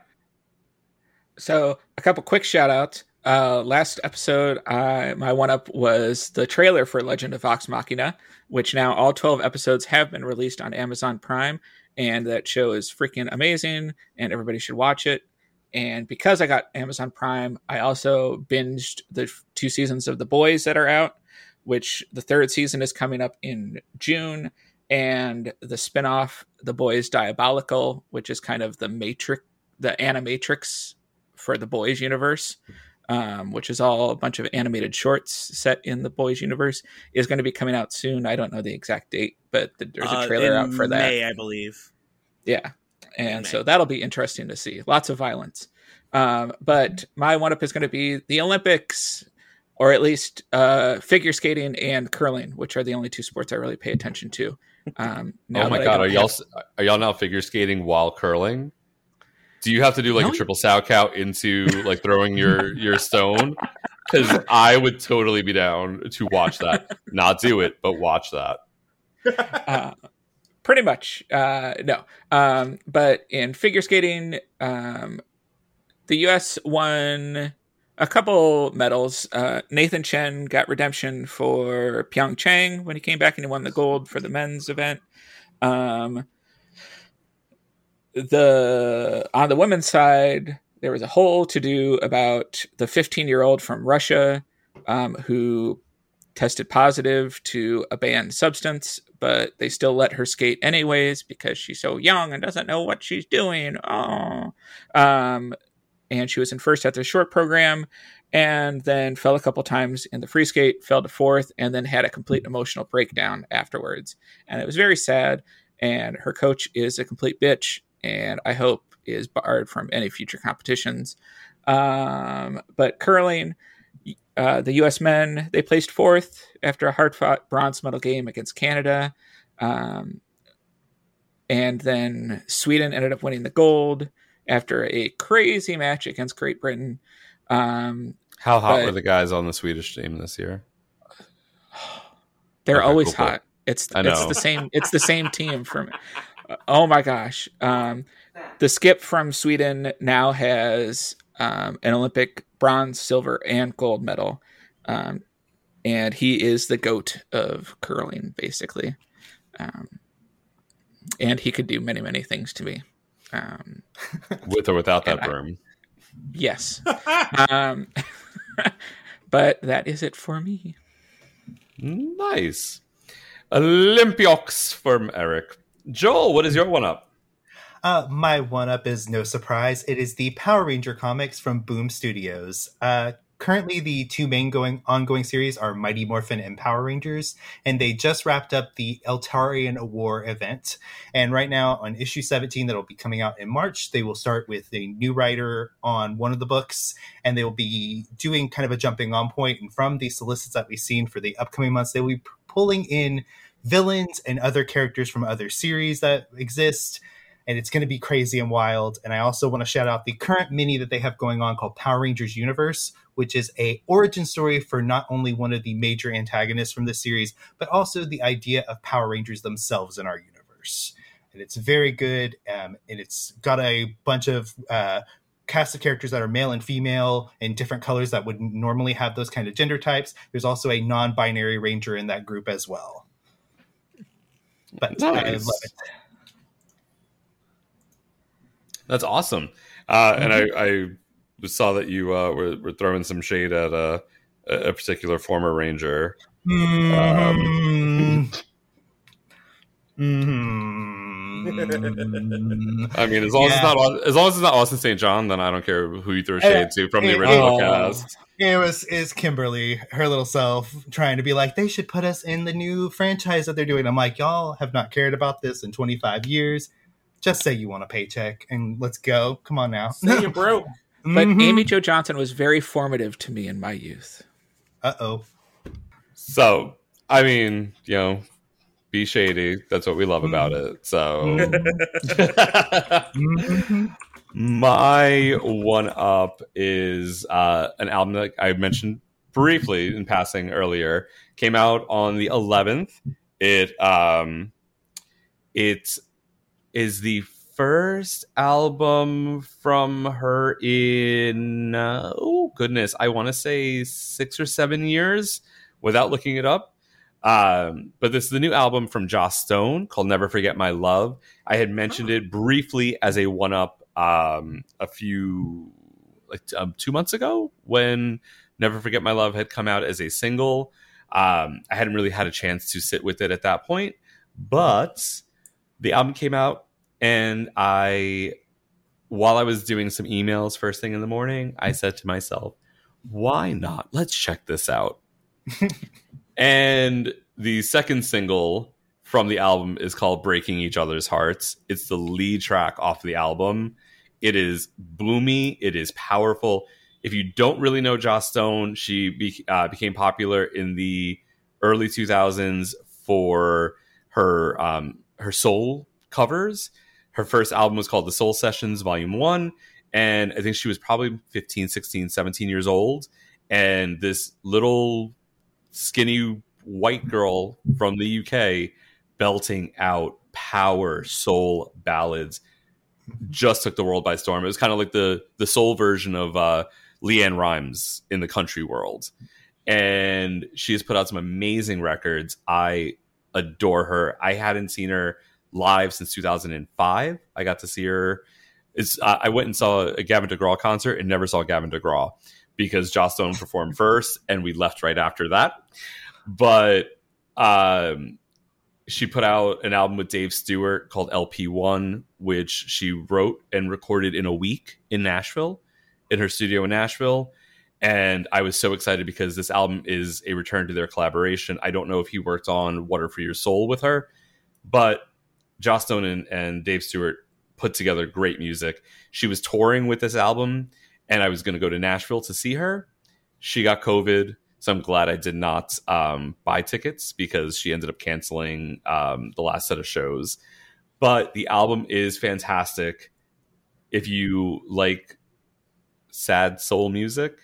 So a couple quick shout outs. Uh, last episode, I, my one up was the trailer for Legend of Vox Machina, which now all twelve episodes have been released on Amazon Prime. And that show is freaking amazing, and everybody should watch it. And because I got Amazon Prime, I also binged the two seasons of The Boys that are out, which the third season is coming up in June. and the spinoff, The Boys Diabolical, which is kind of the matrix, the animatrix for the Boys universe, um, which is all a bunch of animated shorts set in the Boys universe, is going to be coming out soon. I don't know the exact date, but the, there's a trailer uh, out for that. May, I believe. Yeah. And so that'll be interesting to see. Lots of violence. Um, but my one-up is going to be the Olympics, or at least uh, figure skating and curling, which are the only two sports I really pay attention to. Um, oh my God. Are y'all, have... are y'all now figure skating while curling? Do you have to do like no. a triple sow cow into like throwing your, your stone? Because I would totally be down to watch that. Not do it, but watch that. Uh, pretty much. Uh, no. Um, but in figure skating, um, the U S won a couple medals. Uh, Nathan Chen got redemption for Pyeongchang when he came back and he won the gold for the men's event. Um, the on the women's side, there was a whole to-do about the fifteen-year-old from Russia um, who tested positive to a banned substance, but they still let her skate anyways because she's so young and doesn't know what she's doing. Oh, um, and she was in first at the short program, and then fell a couple times in the free skate, fell to fourth, and then had a complete emotional breakdown afterwards. And it was very sad. And her coach is a complete bitch, and I hope is barred from any future competitions. Um, but curling, uh, the U S men, they placed fourth after a hard-fought bronze medal game against Canada. Um, and then Sweden ended up winning the gold after a crazy match against Great Britain. Um, How hot but, were the guys on the Swedish team this year? They're okay, always cool, hot. cool. It's it's the same. It's the same team from. Oh my gosh! Um, the skip from Sweden now has um, an Olympic bronze, silver, and gold medal, um, and he is the GOAT of curling, basically. Um, and he could do many, many things to me. Um, With or without that I, broom. Yes. um, but that is it for me. Nice. Olympiox from Eric. Joel, what is your one-up? Uh, my one-up is no surprise. It is the Power Ranger comics from Boom Studios. Uh, currently, the two main going ongoing series are Mighty Morphin and Power Rangers, and they just wrapped up the Eltarian War event. And right now, on issue seventeen, that will be coming out in March, they will start with a new writer on one of the books, and they will be doing kind of a jumping on point. And from the solicits that we've seen for the upcoming months, they will be pulling in villains and other characters from other series that exist. And it's going to be crazy and wild. And I also want to shout out the current mini that they have going on called Power Rangers Universe, which is a origin story for not only one of the major antagonists from this series, but also the idea of Power Rangers themselves in our universe. And it's very good. Um, and it's got a bunch of uh, cast of characters that are male and female in different colors that would normally have those kind of gender types. There's also a non-binary ranger in that group as well. But nice. I love it. That's awesome. Uh, mm-hmm. And I, I saw that you uh, were, were throwing some shade at a, a particular former Ranger. Mm-hmm. Um, mm-hmm. I mean, as long yeah. as it's not as long as it's not Austin Saint John, then I don't care who you throw shade to from the it, original it, cast. It was is Kimberly, her little self, trying to be like, they should put us in the new franchise that they're doing. I'm like, y'all have not cared about this in twenty-five years. Just say you want a paycheck and let's go. Come on now. Say you broke. But mm-hmm. Amy Jo Johnson was very formative to me in my youth. Uh-oh. So, I mean, you know, be shady. That's what we love about it. So, mm-hmm. my one up is uh, an album that I mentioned briefly in passing earlier. Came out on the eleventh. It um, it is the first album from her in uh, oh goodness, I want to say six or seven years without looking it up. Um, but this is the new album from Joss Stone called Never Forget My Love. I had mentioned it briefly as a one-up um, a few, like um, two months ago when Never Forget My Love had come out as a single. Um, I hadn't really had a chance to sit with it at that point, But the album came out, and I, while I was doing some emails first thing in the morning, I said to myself, why not? Let's check this out. And the second single from the album is called Breaking Each Other's Hearts. It's the lead track off the album. It is bloomy. It is powerful. If you don't really know Joss Stone, she be, uh, became popular in the early two thousands for her um, her soul covers. Her first album was called The Soul Sessions Volume one. And I think she was probably fifteen, sixteen, seventeen years old. And this little skinny white girl from the U K belting out power soul ballads just took the world by storm. It was kind of like the the soul version of uh, Leanne Rimes in the country world. And she has put out some amazing records. I adore her. I hadn't seen her live since two thousand five. I got to see her. It's, uh, I went and saw a Gavin DeGraw concert and never saw Gavin DeGraw because Joss Stone performed first and we left right after that. But um, she put out an album with Dave Stewart called L P one, which she wrote and recorded in a week in Nashville, in her studio in Nashville. And I was so excited because this album is a return to their collaboration. I don't know if he worked on Water for Your Soul with her, but Joss Stone and, and Dave Stewart put together great music. She was touring with this album, and I was going to go to Nashville to see her. She got COVID, so I'm glad I did not um, buy tickets because she ended up canceling um, the last set of shows. But the album is fantastic. If you like sad soul music,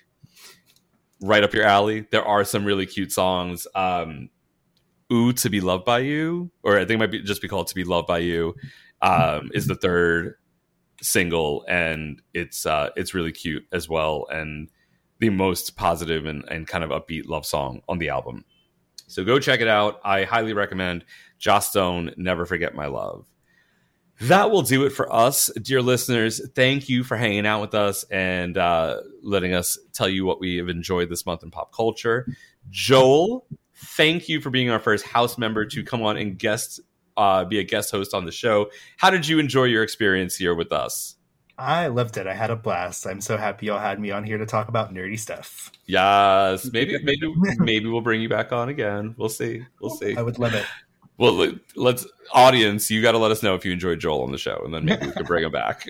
right up your alley. There are some really cute songs. Um, Ooh, To Be Loved By You, or I think it might be just be called To Be Loved By You, um, is the third single, and it's uh, it's really cute as well, and the most positive and, and kind of upbeat love song on the album. So go check it out. I highly recommend Joss Stone, Never Forget My Love. That will do it for us, dear listeners. Thank you for hanging out with us and uh, letting us tell you what we have enjoyed this month in pop culture. Joel, thank you for being our first house member to come on and guest, uh, be a guest host on the show. How did you enjoy your experience here with us? I loved it. I had a blast. I'm so happy y'all had me on here to talk about nerdy stuff. Yes, maybe maybe maybe we'll bring you back on again. We'll see. We'll see. I would love it. Well, let's audience. You got to let us know if you enjoyed Joel on the show, and then maybe we can bring him back.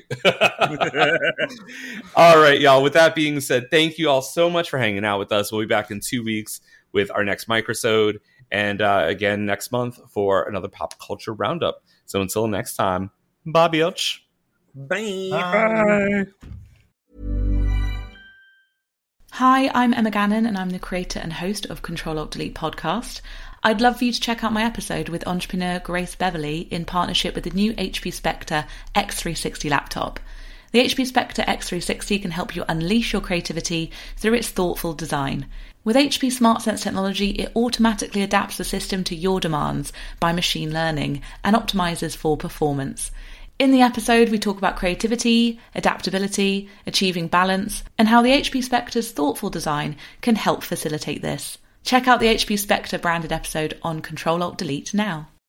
All right, y'all. With that being said, thank you all so much for hanging out with us. We'll be back in two weeks with our next microsode, and uh, again next month for another pop culture roundup. So until next time, bye, bitch. Bye. Bye. Hi, I'm Emma Gannon, and I'm the creator and host of Control Alt Delete podcast. I'd love for you to check out my episode with entrepreneur Grace Beverley in partnership with the new H P Spectre X three sixty laptop. The H P Spectre X three sixty can help you unleash your creativity through its thoughtful design. With H P SmartSense technology, it automatically adapts the system to your demands by machine learning and optimizes for performance. In the episode, we talk about creativity, adaptability, achieving balance, and how the H P Spectre's thoughtful design can help facilitate this. Check out the H P Spectre branded episode on Control Alt Delete now.